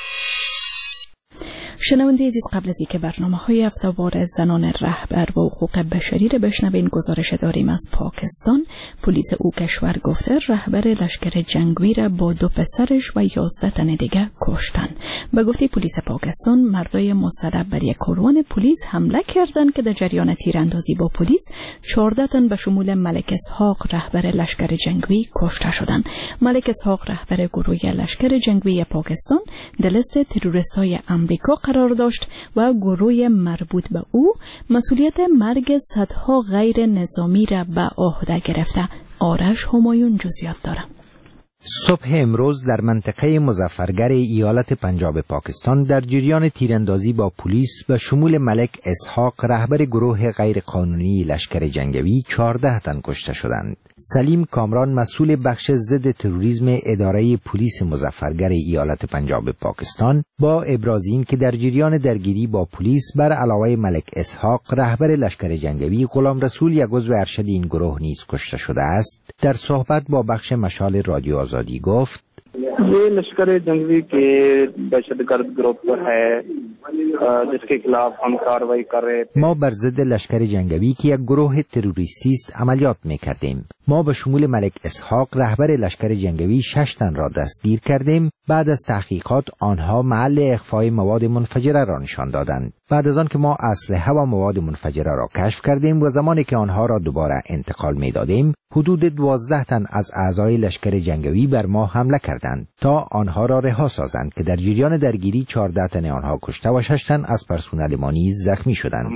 شنونده عزیز، قبل از اینکه برنامه‌های هفته‌وار زنان رهبر و حقوق بشری را بشنویم، گزارش داریم از پاکستان. پلیس او کشور گفته رهبر لشکر جنگی را با 2 پسرش و 11 تن دیگر کشتن. به گفته پلیس پاکستان، مردای مسلح بر یک کاروان پلیس حمله کردند که در جریان تیراندازی با پلیس 14 تن به شمول ملک اسحاق رهبر لشکر جنگی کشته شدند. ملک اسحاق رهبر گروه لشکر جنگی پاکستان در لیست تروریست‌های آمریکا قرار داشت و گروه مربوط به او مسئولیت مرگ صدها غیر نظامی را به عهده گرفته. آرش همایون جزئیات دارد. صبح امروز در منطقه مظفرگر ایالت پنجاب پاکستان در جریان تیراندازی با پلیس به شمول ملک اسحاق رهبر گروه غیرقانونی لشکر جنگی 14 تن کشته شدند. سلیم کامران مسئول بخش ضد تروریسم اداره پلیس مظفرگر ایالت پنجاب پاکستان با ابراز این که در جریان درگیری با پلیس بر علاوه ملک اسحاق رهبر لشکر جنگی غلام رسول یک عضو ارشد این گروه نیز کشته شده است، در صحبت با بخش مشال رادیو آزادی گفت: ये लश्कर जंगवी के दहशतगर्द ग्रुप है जिसके खिलाफ हम कार्रवाई कर रहे थे. ما بر ضد لشکر جنگی که یک گروه تروریستی است عملیات می‌کردیم. ما به شمول ملک اسحاق رهبر لشکر جنگی 6 تن را دستگیر کردیم. بعد از تحقیقات آنها محل اخفای مواد منفجره را نشان دادند. بعد از آن که ما اسلحه و مواد منفجره را کشف کردیم و زمانی که آنها را دوباره انتقال می‌دادیم، حدود 12 تن از اعضای لشکر جنگی بر ما حمله کردند تا آنها را رها سازند که در جریان درگیری 14 تن آنها کشته و 6 تن از پرسنل ما نیز زخمی شدند.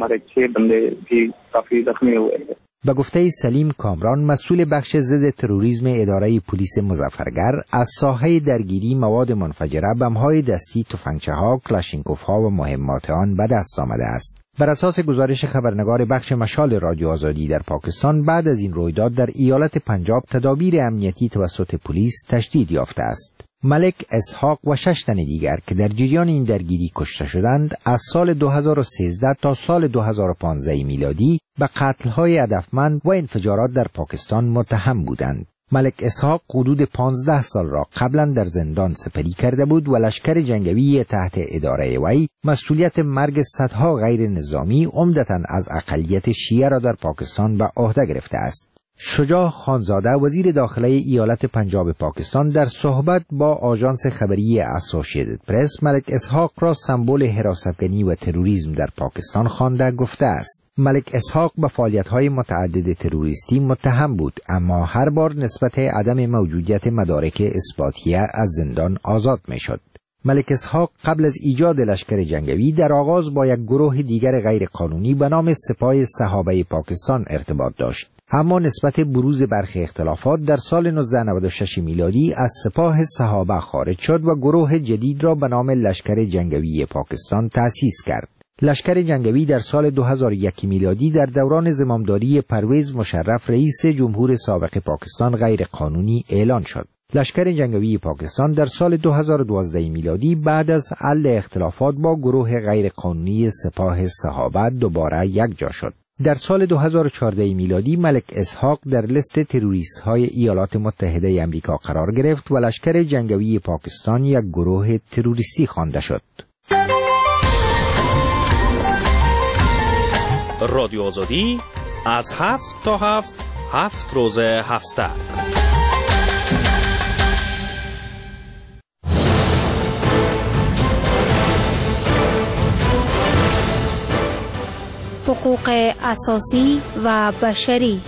به گفته سلیم کامران مسئول بخش ضد تروریسم اداره پلیس مظفرگر، از ساحه درگیری مواد منفجره، بم‌های دستی، تفنگچه‌ها، کلاشینکوف‌ها و مهمات آن به دست آمده است. بر اساس گزارش خبرنگار بخش مشال رادیو آزادی در پاکستان، بعد از این رویداد در ایالت پنجاب تدابیر امنیتی توسط پلیس تشدید یافته است. ملک اسحاق و 6 تن دیگر که در جریان این درگیری کشته شدند، از سال 2013 تا سال 2015 میلادی به قتل‌های هدفمند و انفجارات در پاکستان متهم بودند. ملک اسحاق حدود 15 سال را قبلا در زندان سپری کرده بود و لشکر جنگی تحت اداره وی مسئولیت مرگ صدها غیر نظامی عمدتاً از اقلیت شیعه را در پاکستان به عهده گرفته است. شجاع خانزاده وزیر داخله ایالت پنجاب پاکستان در صحبت با آژانس خبری اسوسییتد پرس ملک اسحاق را سمبل هراس‌افکنی و تروریسم در پاکستان خوانده گفته است: ملک اسحاق به فعالیت‌های متعدد تروریستی متهم بود، اما هر بار نسبت عدم موجودیت مدارک اثباتیه از زندان آزاد می‌شد. ملک اسحاق قبل از ایجاد لشکر جنگی در آغاز با یک گروه دیگر غیرقانونی به نام سپاه صحابه پاکستان ارتباط داشت، اما نسبت بروز برخی اختلافات در سال 1996 میلادی از سپاه صحابه خارج شد و گروه جدید را به نام لشکر جنگی پاکستان تأسیس کرد. لشکر جنگی در سال 2001 میلادی در دوران زمامداری پرویز مشرف رئیس جمهور سابق پاکستان غیر قانونی اعلان شد. لشکر جنگی پاکستان در سال 2012 میلادی بعد از حل اختلافات با گروه غیر قانونی سپاه صحابه دوباره یکجا شد. در سال 2014 میلادی ملک اسحاق در لیست تروریست های ایالات متحده آمریکا قرار گرفت و لشکر جنگی پاکستان یک گروه تروریستی خوانده شد. رادیو آزادی از 7 تا 7 روز هفته. حقوق اساسی و بشری.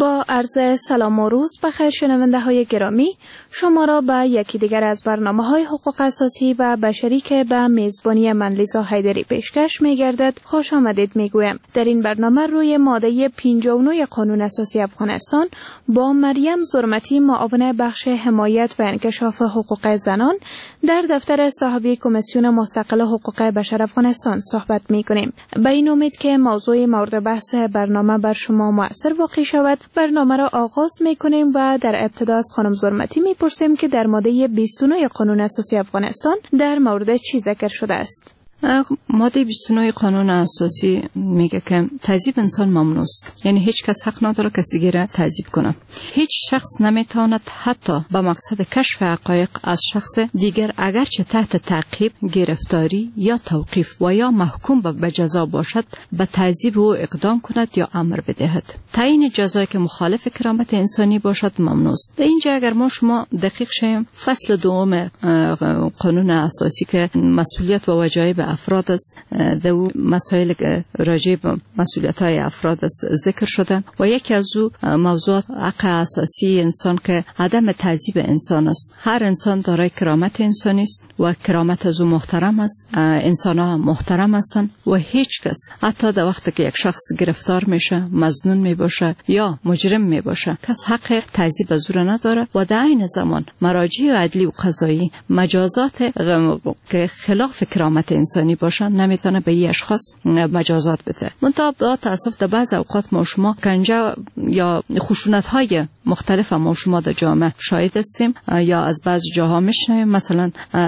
با عرض سلام و روز بخیر شنونده های گرامی، شما را به یکی دیگر از برنامه‌های حقوق اساسی و بشری که به میزبانی من لیزا حیدری پیشکش می‌گردد خوش آمدید می‌گویم. در این برنامه روی ماده 59 قانون اساسی افغانستان با مریم زرمتی، معاون بخش حمایت و انکشاف حقوق زنان در دفتر صاحبی کمیسیون مستقل حقوق بشر افغانستان صحبت می‌کنیم. به این امید که موضوع مورد بحث برنامه بر شما مؤثر واقع شود، برنامه را آغاز می‌کنیم و در ابتدا از خانم زرمتی می‌پرسیم که در ماده 29 قانون اساسی افغانستان در مورد چی ذکر شده است؟ ماده 29 قانون اساسی میگه که تعذیب انسان ممنوع است. یعنی هیچ کس حق نداره کس دیگه را تعذیب کنه. هیچ شخص نمیتواند حتی به مقصد کشف حقایق از شخص دیگر اگرچه تحت تعقیب، گرفتاری یا توقیف و یا محکوم به جزا باشد به تعذیب او اقدام کند یا امر بدهد. تعیین جزایی که مخالف کرامت انسانی باشد ممنوع است. در اینجا اگر ما شما دقیق شیم، فصل دوم قانون اساسی که مسئولیت و وجایب افراد است، در مسائل راجع به مسئولیت‌های افراد است ذکر شده و یکی از او موضوعات حق اساسی انسان که عدم تعذیب انسان است. هر انسان دارای کرامت انسانی است و کرامت از او محترم است. انسان‌ها محترم هستند و هیچ کس حتی در وقتی که یک شخص گرفتار میشه، مظنون میباشه یا مجرم میباشه، کس حق تعذیب از او را نداره و در عین زمان مراجع عدلی و قضایی مجازات که خلاف کرامت انسانی باشن نمیتونه به این اشخاص مجازات بده. منتها با تاسف در بعض اوقات ما شما کنجا یا خشونت های مختلف ما شما در جامعه شاهد هستیم یا از بعض جاها میشنویم، مثلا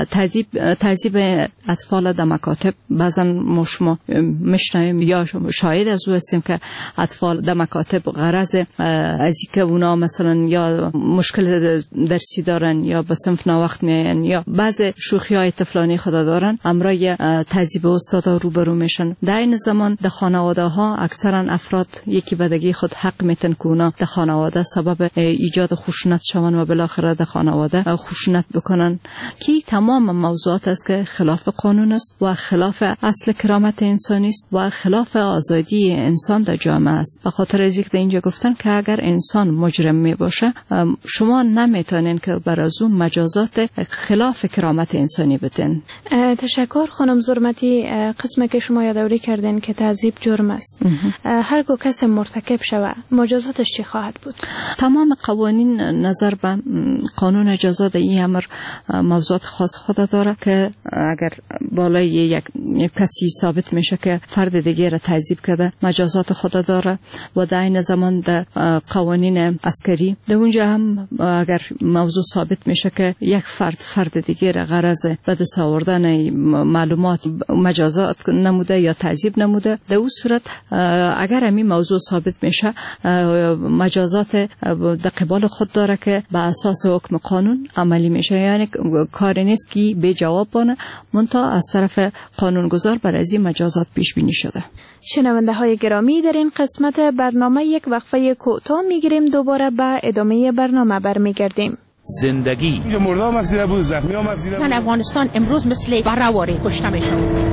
تعذیب اطفال در مکاتب. بعضا ما شما میشنویم یا شاهد از او هستیم که اطفال در مکاتب غرض از اینکه اونا مثلا یا مشکل درسی دارن یا به صنف ناوقت میاین یا بعض شوخی های طفلانی خود دارن، امرای تعذیب استادا روبرو میشن. در این زمان در خانواده ها اکثرا افراد یکی بدگی خود حق میتن که اونا در خانواده سبب ایجاد خشونت شون و بالاخره در خانواده خشونت بکنن، که تمام موضوعات است که خلاف قانون است و خلاف اصل کرامت انسانی است و خلاف آزادی انسان در جامعه است. به خاطر از اینکه اینجا گفتن که اگر انسان مجرم می باشه شما نمیتونین که بر از اون مجازات خلاف کرامت انسانی بدین. تشکر خانم زرمتی. قسمی که شما یادآوری کردین که تعذیب جرم است، هرگاه کس مرتکب شود مجازاتش چی خواهد بود؟ تمام قوانین نظر به قانون جزا این امر موضوعات خاص خود داره که اگر بالای یک کسی ثابت میشه که فرد دیگه را تعذیب کرده مجازات خود داره و در این زمان در قوانین عسکری در اونجا هم اگر موضوع ثابت میشه که یک فرد دیگه را غرض به دست آوردن معلومات مجازات نموده یا تعذیب نموده، در اون صورت اگر همین موضوع ثابت میشه مجازات در قبال خود داره که به اساس حکم قانون عملی میشه. یعنی کار نیست که به جواب بانه، منتها از طرف قانونگذار بر از این مجازات پیش بینی شده. شنونده های گرامی، در این قسمت برنامه یک وقفه کوتاه میگیریم، دوباره به ادامه برنامه برمیگردیم. زندگی مردم مسئله بود، زخمی ها مسئله بود. افغانستان امروز مثل برآوری کشته میشه.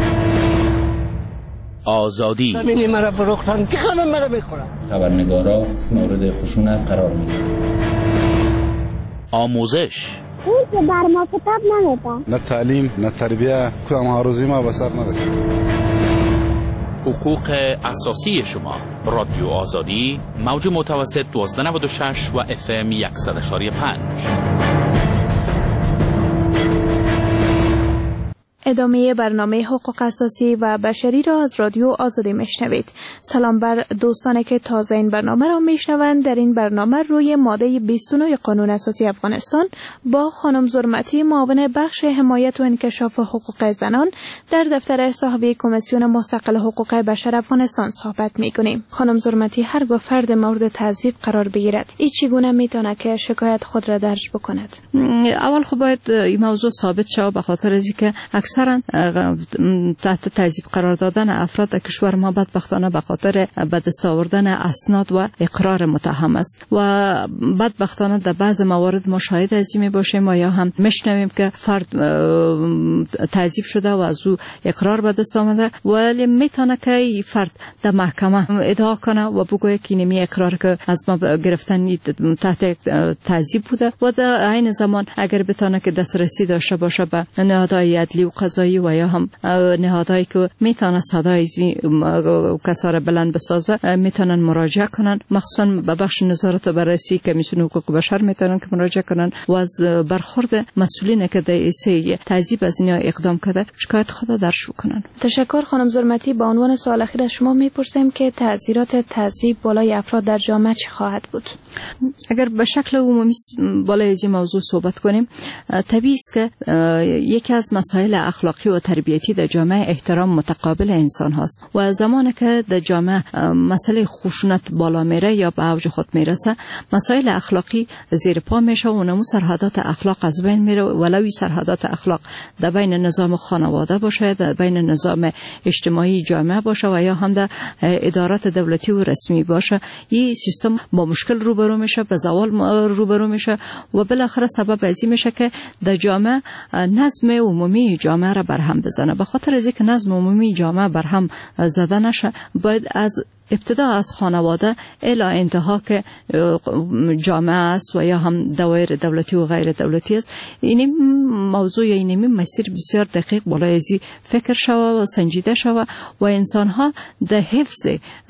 آزادی همین مرا فروختن که همه مرا میخورن. خبرنگارا مورد خشونت قرار میگیرن. آموزش اون که بر ما کتاب نمیده، نه تعلیم نه تربیه، کدام هاروزی ما به سر نرسید. حقوق اساسی شما. رادیو آزادی، موج متوسط 1296 و FM 100.5. ادامه برنامه حقوق اساسی و بشری را از رادیو آزادی میشنوید. سلام بر دوستانی که تازه این برنامه را میشنوند. در این برنامه روی ماده 29 قانون اساسی افغانستان با خانم زرمتی، معاون بخش حمایت و انکشاف حقوق زنان در دفتر صاحبی کمیسیون مستقل حقوق بشر افغانستان صحبت میکنیم. خانم زرمتی، هرگاه فرد مورد تعذیب قرار بگیرد، این چگونه میتونه که شکایت خود را درج بکند؟ اول خب باید این موضوع ثابت شود، به خاطر از اینکه اکثرا تحت تعذیب قرار دادن افراد در کشور ما بدبختانه به خاطر به دست آوردن اسناد و اقرار متهم است و بدبختانه در بعض موارد ما شاهد از این میباشیم و یا هم میشنویم که فرد تعذیب شده و از او اقرار به دست آمده ولی میتونه که فرد در محکمه ادعا کنه و بگوید که اینمی اقرار که از ما گرفتن تحت تعذیب بوده و در عین زمان اگر بتونه که دسترسی داشته باشه به نهادهای عدلی و قضایی و یا هم نهادهایی که میتونه صدای کسا را بلند بسازه میتونن مراجعه کنن، مخصوصا به بخش نظارت و بررسی کمیسیون حقوق بشر میتونن که مراجعه کنن و از برخورد مسئولین که در ایسه تعذیب از اینا اقدام کرده شکایت خود درش بکنن. تشکر خانم زرمتی. با عنوان سوال اخیر از شما میپرسیم که تاثیرات تعذیب بالای افراد در جامعه چی خواهد بود؟ اگر به شکل عمومی بالای از این موضوع صحبت کنیم، طبیعی است که یکی از مسائل اخلاقی و تربیتی در جامعه احترام متقابل انسان هاست و زمانی که در جامعه مسئله خشونت بالا میره یا به اوج خود میرسه، مسائل اخلاقی زیر پا میشه و نمو سرحدات اخلاق از بین میره، ولوی سرحدات اخلاق در بین نظام خانواده باشه، در بین نظام اجتماعی جامعه باشه و یا هم در ادارات دولتی و رسمی باشه. این سیستم با مشکل روبرو میشه، به زوال روبرو میشه و بالاخره سبب از این میشه که در جامعه نظم عمومی جامعه را برهم بزنه. به خاطر از اینکه نظم عمومی جامعه برهم زده نشه، باید از ابتدا از خانواده الی انتها که جامعه است و یا هم دوائر دولتی و غیر دولتی است، این موضوع یا این مسیر بسیار دقیق بالای ازی فکر شوه و سنجیده شوه و انسان ها در حفظ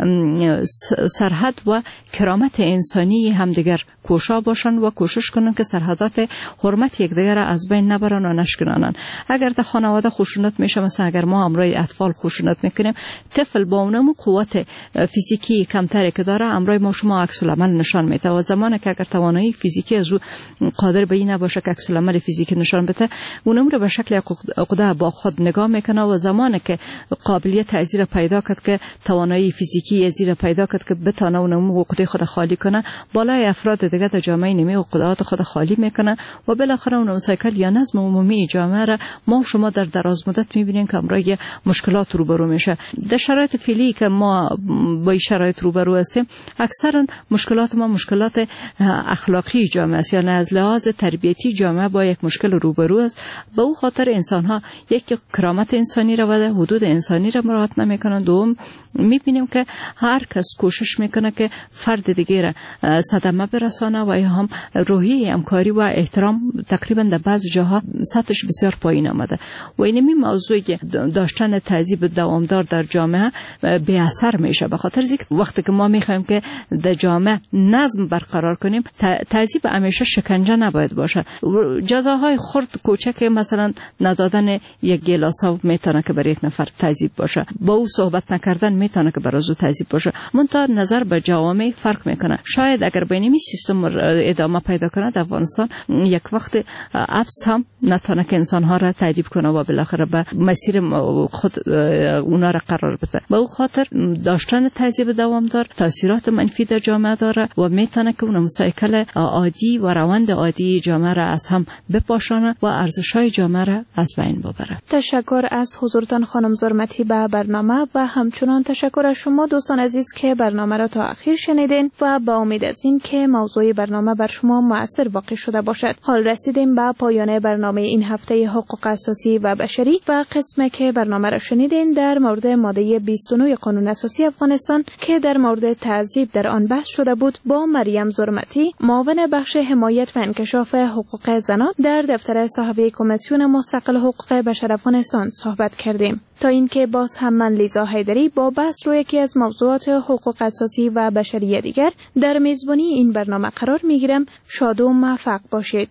سرحد و کرامت انسانی همدیگر کوشا باشن و کوشش کنن که سرحدات حرمت یکدیگر را از بین نبرن و نشکنانن. اگر در خانواده خشونت میشه، مثلا اگر ما همراه اطفال خشونت میکنیم، طفل با اونم قوت فیزیکی کمتری که داره همراه ما شما عکس العمل نشان میده و زمانی که اگر توانایی فیزیکی از او قادر به این نباشه که عکس العمل فیزیکی نشان بده، اونم رو به شکل عقده با خود نگاه میکنه و زمانی که قابلیت تأثیر پیدا کرد که توانایی فیزیکی زیر پیدا کرد که بتونه اونم عقده خود خالی کنه، بالای افراد دیگه در جامعه نمی عقدات خود خالی میکنه و بالاخره اون سایکل یا نظم عمومی جامعه را ما شما در دراز مدت میبینیم که امروز مشکلات روبرو میشه. در شرایط فعلی که ما با این شرایط روبرو هستیم، اکثرا مشکلات ما مشکلات اخلاقی جامعه است، یعنی از لحاظ تربیتی جامعه با یک مشکل روبرو است. به او خاطر انسان ها یک کرامت انسانی را و حدود انسانی را مراعات نمیکنند. دوم میبینیم که هر کس کوشش میکنه که فرد دیگه را صدمه برسانه و یا هم روحیه همکاری و احترام تقریبا در بعض جاها سطحش بسیار پایین آمده و اینمی موضوعی که داشتن تعذیب دوامدار در جامعه بی اثر میشه. به خاطر اینکه وقتی که ما میخوایم که در جامعه نظم برقرار کنیم، تعذیب همیشه شکنجه نباید باشه. جزاهای خرد کوچک مثلا ندادن یک گلاس آب میتونه که برای یک نفر تعذیب باشه، با او صحبت نکردن میتونه که برای او تعذیب باشه. منتها نظر به جوامع فرق میکنه. شاید اگر بینی سیستم ادامه پیدا کنه در افغانستان، یک وقت ابس هم نتونه که انسانها را تعذیب کنه و بالاخره به مسیر خود اونا را قرار بده. به او خاطر داشتن تعذیب دوامدار تاثیرات منفی در جامعه داره و میتونه که اون مسایکل عادی و روند عادی جامعه را از هم بپاشانه و ارزش‌های جامعه را از بین ببره. تشکر از حضورتان خانم زرمتی به برنامه و همچنان تشکر از شما دوستان عزیز که برنامه را تا آخر شنیدین و با امید از این که موضوع برنامه بر شما مؤثر واقع شده باشد. حال رسیدیم به پایان برنامه این هفته حقوق اساسی و بشری و قسمی که برنامه را شنیدین در مورد ماده 29 قانون اساسی افغانستان که در مورد تعذیب در آن بحث شده بود با مریم زرمتی، معاون بخش حمایت و انکشاف حقوق زنان در دفتر صاحب کمیسیون مستقل حقوق بشر افغانستان صحبت کردیم. تا اینکه باز هم من لیزا حیدری با بحث روی یکی از موضوعات حقوق اساسی و بشری دیگر در میزبانی این برنامه قرار میگیرم. شاد و موفق باشید.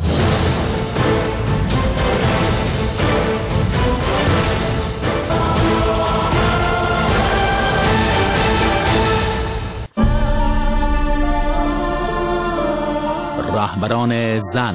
رهبران زن.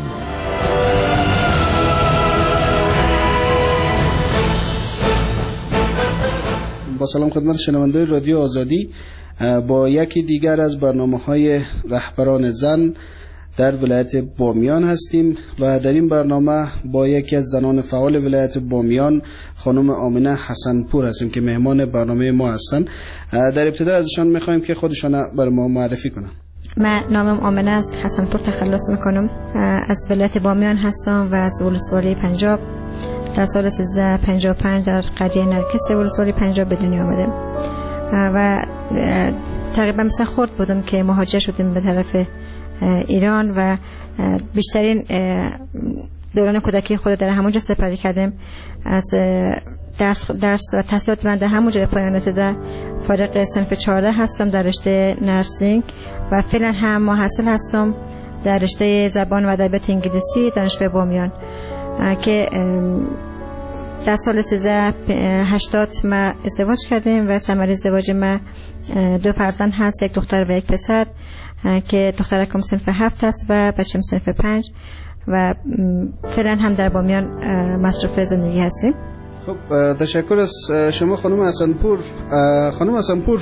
با سلام خدمت شنوندگان رادیو آزادی، با یکی دیگر از برنامه‌های رهبران زن در ولایت بامیان هستیم و در این برنامه با یکی از زنان فعال ولایت بامیان خانم آمنه حسنپور هستیم که مهمان برنامه ما هستن. در ابتدا ازشان میخوایم که خودشان برای ما معرفی کنن. من نامم آمنه است، حسنپور تخلص میکنم، از ولایت بامیان هستم و از ولسوالی پنجاب. در سال 1355 در قریه نرکس ولسوالی پنجاب به دنیا آمدم و تقریبا مثل خورد بودم که مهاجر شدیم به طرف ایران و بیشترین دوران کودکی خود در همونجا سپری کردم. از درس و تحصیلات من در همونجا به پایان رسیده. فارغ صنف 14 هستم در رشته نرسینگ و فعلا هم محصل هستم در رشته زبان و ادبیات انگلیسی دانشگاه بامیان که در سال 1380 ما ازدواج کردیم و ثمره ازدواج ما 2 فرزند هست، 1 دختر و 1 پسر که دخترکم صنف 7 است و بچه‌م صنف 5 و فعلا هم در بامیان مصروف زندگی هستیم. خب تشکر از شما خانم حسنپور. خانم حسنپور،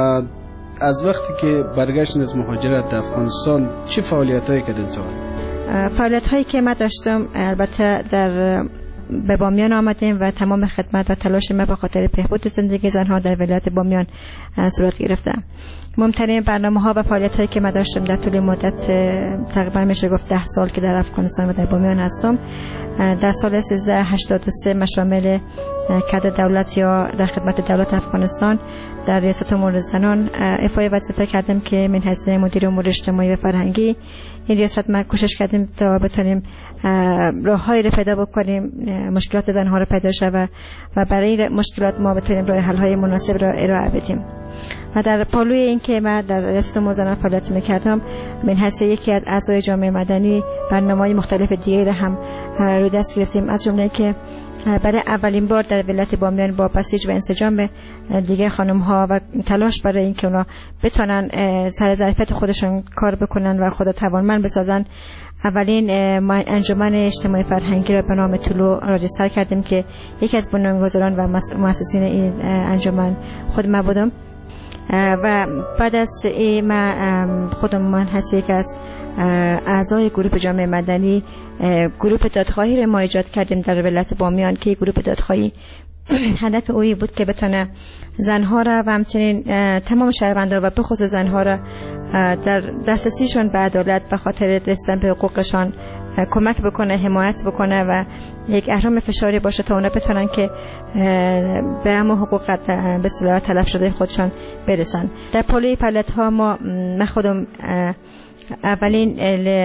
از وقتی که برگشتین از مهاجرت در افغانستان چه فعالیت‌هایی کردین تا؟ فعالیت‌هایی که ما داشتم البته به بامیان آمدیم و تمام خدمت و تلاش ما به خاطر بهبود زندگی زنها در ولایت بامیان صورت گرفته. مهمترین برنامه‌ها و فعالیت‌هایی که من داشتم در طول مدت تقریبا میشه گفت 10 سال که در افغانستان و در بامیان هستم. در سال 1383 من شامل کادر دولت یا در خدمت دولت افغانستان در ریاست امور زنان ایفای وظیفه کردم که من حیث مدیر امور اجتماعی و فرهنگی این ریاست ما کوشش کردیم تا بتونیم راه‌هایی رو پیدا بکنیم مشکلات زنها رو پیدا شود و برای مشکلات ما بتونیم راه حل‌های مناسب را ارائه بدیم. و در پالوی این که من در ریاست امور زنان فعالیت می‌کردم من حیث یکی از اعضای جامعه مدنی برنامه‌های مختلف دیگری را هم رو دست گرفتیم، از جمله که برای اولین بار در ولایت بامیان با بسیج و انسجام دیگه خانم‌ها و تلاش برای اینکه اونا بتونن سر ظرفیت خودشون کار بکنن و خود توانمند بسازن اولین انجمن اجتماعی فرهنگی را به نام طلوع راجستر کردیم که یکی از بنیانگذاران و مؤسسین این انجمن خود ما بودم و بعد از این من خودم من هستی که از اعضای گروه جامعه مدنی گروه دادخواهی را ما ایجاد کردیم در ولایت بامیان که گروه دادخواهی هدف اویی بود که بتونه زنها را و همچنین تمام شهروندان و به خصوص زنها را در دسترسیشون به عدالت به خاطر رسیدن به حقوقشان کمک بکنه، حمایت بکنه و یک اهرم فشاری باشه تا اونا بتونن که به همون حقوق به اصطلاح تلف شده خودشان برسن. در پالوی فعالیت‌ها من خودم اولین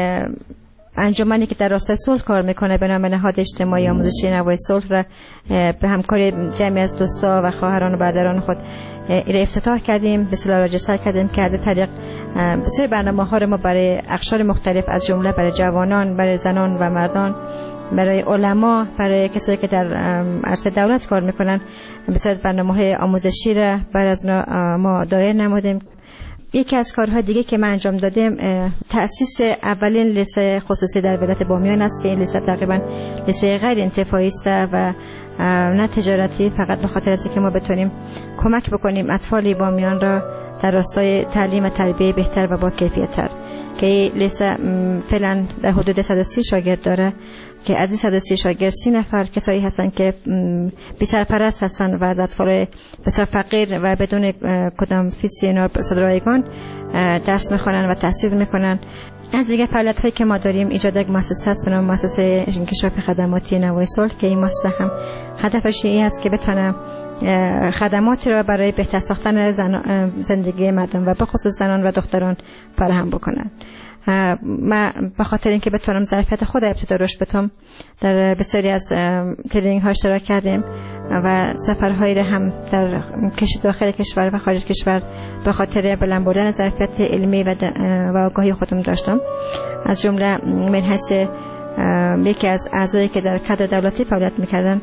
انجمنی که در راستای صلح کار میکنه به نام نهاد اجتماعی آموزشی نوای صلح را به همکاری جمعی از دوستا و خواهران و برادران خود را افتتاح کردیم، به اصطلاح راجستر کردیم که از طریق بسیار برنامه‌ها را ما برای اقشار مختلف از جمله برای جوانان، برای زنان و مردان، برای علما، برای کسایی که در عرصه دولت کار میکنن بسیار از برنامه‌های آموزشی را برای از ما دایر نمودیم. یکی از کارهای دیگه که من انجام دادم تأسیس اولین لیسه خصوصی در ولایت بامیان است که این لیسه تقریبا لیسه غیر انتفاعی است و نه تجارتی، فقط به خاطر اینکه ما بتونیم کمک بکنیم اطفال بامیان را در راستای تعلیم و تربیت بهتر و با کیفیت تر که لیسه فعلا در حدود 130 شاگرد داره که از این 130 شاگرد 30 نفر کسایی هستن که بی سرپرست هستن و از اطفال بسیار فقیر و بدون کدام فیسی ناصادرایگان درس میخوانن و تحصیل میکنن. از دیگه فعالیت هایی که ما داریم ایجاد یک مؤسسه هست به نام مؤسسه انکشاف خدماتی نوای صلح که این مؤسسه هم هدفش این است که بتونه خدماتی را برای بهتر ساختن زندگی مردم و به خصوص زنان و دختران فراهم بکنن. من به خاطر اینکه بتونم ظرفیت خود ابتدا رشد بدم در بسیاری از ترینینگ ها اشتراک کردیم و سفرهایی را هم در داخل کشور و خارج کشور به خاطر بلند بردن ظرفیت علمی و آگاهی خودم داشتم. از جمله من حیث یکی از اعضایی که در کادر دولتی فعالیت میکردن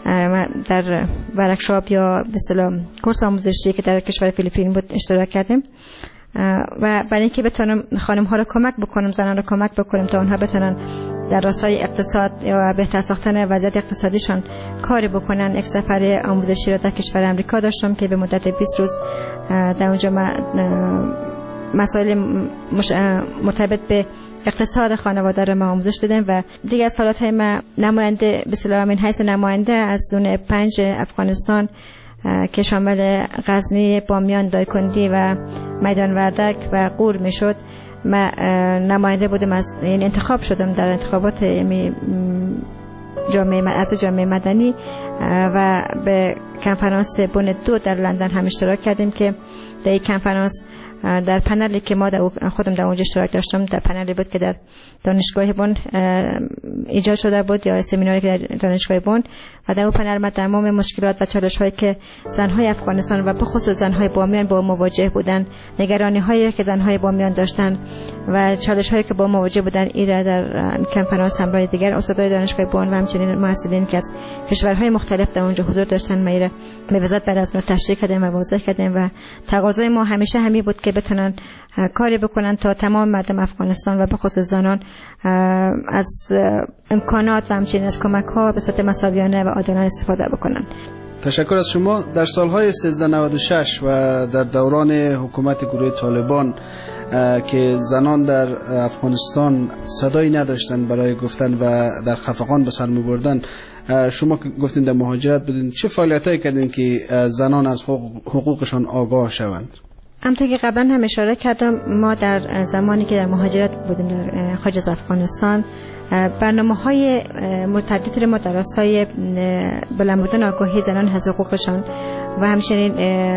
در ورکشاپ یا به اصطلاح کورس آموزشی که در کشور فیلیپین بود اشتراک کردیم و برای اینکه بتونم خانم ها رو کمک بکنم، زنان رو کمک بکنم تا اونها بتونن در راستای اقتصاد یا بهتر ساختن وضعیت اقتصادیشان کاری بکنن. یک سفر آموزشی رو در کشور امریکا داشتم که به مدت 20 روز در اونجا مسائل مرتبط به اقتصاد خانواده رو ما آموزش دادیم و دیگه از فعالیت‌های ما نماینده به اصطلاح من حیث نماینده از زون 5 افغانستان که شامل غزنی، بامیان، دایکندی و میدان وردک و غور میشد، من نماینده بودم، از این انتخاب شدم در انتخابات جامعه مدنی و به کنفرانس بن 2 در لندن هم اشتراک کردیم که در این کنفرانس در پنلی که ما خودم در اونجا اشتراک داشتم، در پنلی بود که در دانشگاه بن ایجاد شده بود یا سمیناری که در دانشگاه بن و در اون پنل ما تمام مشکلات و چالش‌هایی که زن‌های افغانستان و به خصوص زن‌های بامیان با مواجه بودند، نگرانی‌هایی که زن‌های بامیان داشتند و چالش‌هایی که با مواجه بودند، ایرا در کنفرانس همراه دیگر استادای دانشگاه بن و همچنین محصلین که از کشورهای مختلف در اونجا حضور داشتند ما ایرا به وضاحت بر از تشریح کردیم و واضح کردیم و تقاضای ما همیشه همین بود که بتونن کاری بکنن تا تمام مردم افغانستان و به خصوص زنان از امکانات و همچنین از کمک‌ها به صورت مساویانه و عادلانه استفاده بکنن. تشکر از شما. در سالهای 1396 و در دوران حکومت گروه طالبان که زنان در افغانستان صدایی نداشتند برای گفتن و در خفقان به سر می‌بردند، شما گفتین در مهاجرت بودین، چه فعالیتایی کردین که زنان از حقوقشان آگاه شوند؟ همونطور که قبلا هم اشاره کردم، ما در زمانی که در مهاجرت بودیم در خارج از افغانستان، برنامه‌های متعددی ما در راستای بلند بردن آگاهی زنان از حقوقشان و همچنین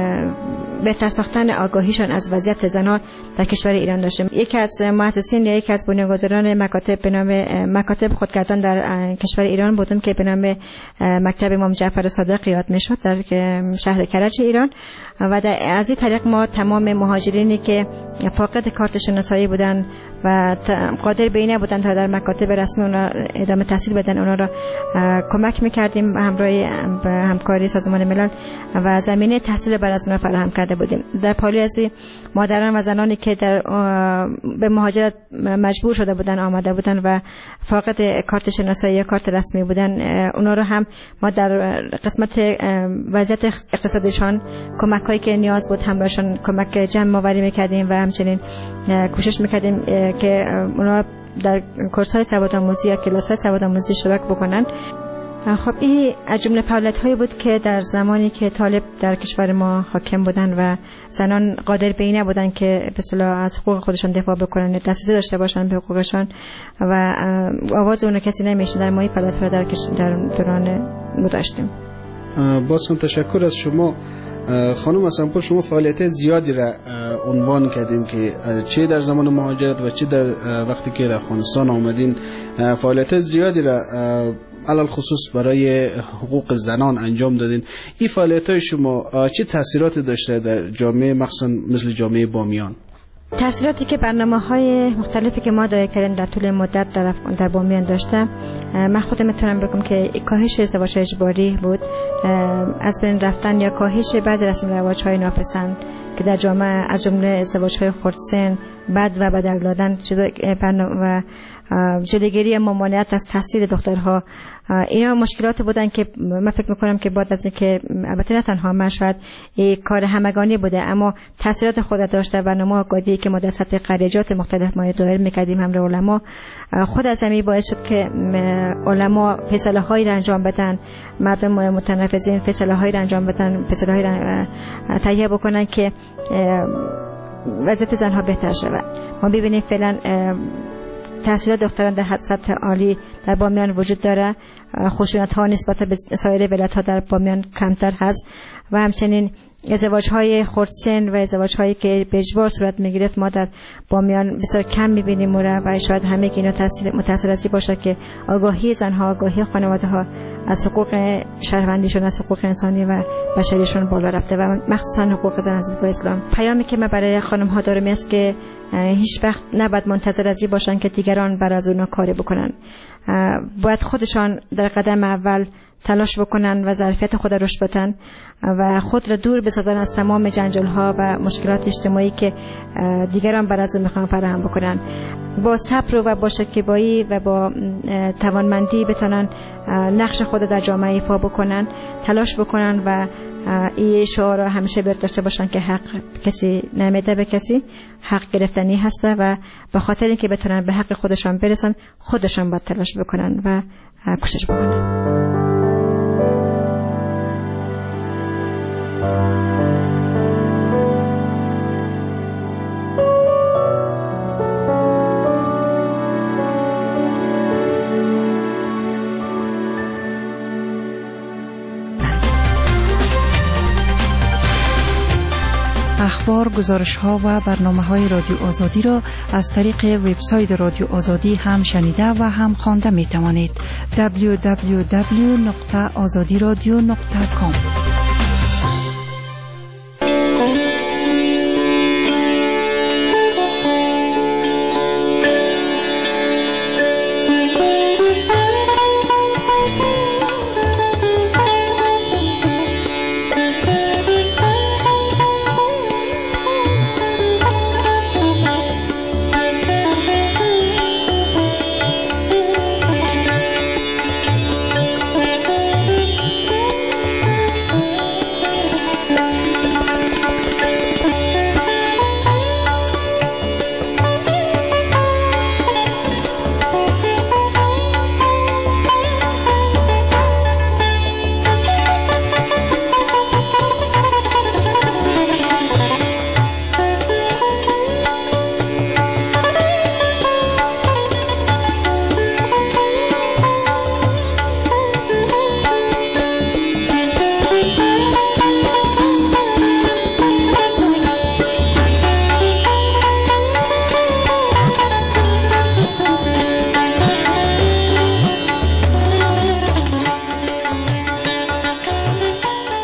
بهتر ساختن آگاهیشان از وضعیت زنان در کشور ایران داشتیم. یکی از مؤسسین یا یکی از بنیانگذاران مکاتب به نام مکاتب خودگردان در کشور ایران بودم که به نام مکتب امام جعفر صادق یاد میشد در شهر کرج ایران و از این طریق ما تمام مهاجرینی که فاقد کارت شناسایی بودن و قادر به این بودن تا در مکاتب رسمی اونا ادامه تحصیل بدن، اونا را کمک میکردیم همراه همکاری سازمان ملل و زمینه تحصیل بر از اونا فراهم کرده بودیم. در پالی از مادران و زنانی که در به مهاجرت مجبور شده بودن آمده بودن و فاقد کارت شناسایی یا کارت رسمی بودن، اونا را هم ما در قسمت وضعیت اقتصادیشان کمک‌هایی که نیاز بود همراهشان کمک جمع آوری میکردیم و همچنین کوشش میکردیم که اونا در کورس‌های سوادآموزی یا کلاس‌های سوادآموزی اشتراک بکنن. خب این از جمله فعالیت‌هایی بود که در زمانی که طالب در کشور ما حاکم بودن و زنان قادر به این نبودن که به اصطلاح از حقوق خودشان دفاع بکنن، دسترسی داشته باشن به حقوقشان و آواز اونو کسی نمیشنید، در ما این فعالیت‌ها در دوران داشتیم. باز هم تشکر از شما. خانم حسن‌پور، شما فعالیت زیادی را عنوان کردین که چه در زمان مهاجرت و چه در وقتی که در افغانستان آمدین فعالیت زیادی را علل خصوص برای حقوق زنان انجام دادین. این فعالیت‌های شما چه تأثیراتی داشته در جامعه مخصوصا مثل جامعه بامیان؟ تأثیراتی که برنامه‌های مختلفی که ما دایر کردیم در طول مدت در بامیان داشته، من خودم میتونم بگم که کاهش ازدواج اجباری بود، از بین رفتن یا کاهش بعضی رسم و رواج‌های ناپسند که در جامعه از جمله ازدواج‌های خردسن، بد و بدل دادن و جلوگیری ممانعت از تحصیل دخترها، اینا مشکلات بودن که من فکر میکنم که بعد از اینکه البته نه تنها من شاید کار همگانی بوده اما تاثیرات خود داشته و برنامه آگاهی که ما در سطح قریجات مختلف ما دایر میکردیم همراه علما خود از همین باعث شد که علما فیصله هایی را انجام بدن، مردم متنفذین فیصله هایی را انجام بدن، فیصله هایی را تهیه بکنن که وضعیت زنها بهتر شود. ما ببینیم فعلا تحصیلات دختران در سطح عالی در بامیان وجود داره، خشونت ها نسبت به سایر ولایت ها در بامیان کمتر هست و همچنین ازدواج های خردسن و ازدواج هایی که به اجبار صورت میگرفت ما در بامیان بسیار کم میبینیم و شاید همه که اینا متأثر از باشه که آگاهی زنها، آگاهی خانواده ها از حقوق شهروندیشون، از حقوق انسانی و بشریشون بالا رفته و مخصوصا حقوق زن از دیدگاه اسلام. پیامی که من برای خانم ها دارم است که هیچ وقت نباید منتظر از این باشن که دیگران برای از اونا کاری بکنن، باید خودشان در قدم اول تلاش بکنن و ظرفیت خود را رشد بدن و خود را دور بسازن از تمام جنجال ها و مشکلات اجتماعی که دیگران بر از اون میخوان فراهم بکنن. با صبر و با شکیبایی و با توانمندی بتونن نقش خود در جامعه ایفا بکنن، تلاش بکنن و این شعار همیشه باید داشته باشن که حق کسی نمیده به کسی، حق گرفتنی هسته و به خاطر اینکه بتونن به حق خودشان برسن خودشان باید تلاش بکنن و کوشش بکنن. اخبار، گزارش‌ها و برنامه‌های رادیو آزادی را از طریق وبسایت رادیو آزادی هم شنیده و هم خوانده می‌توانید. www.azadiradio.com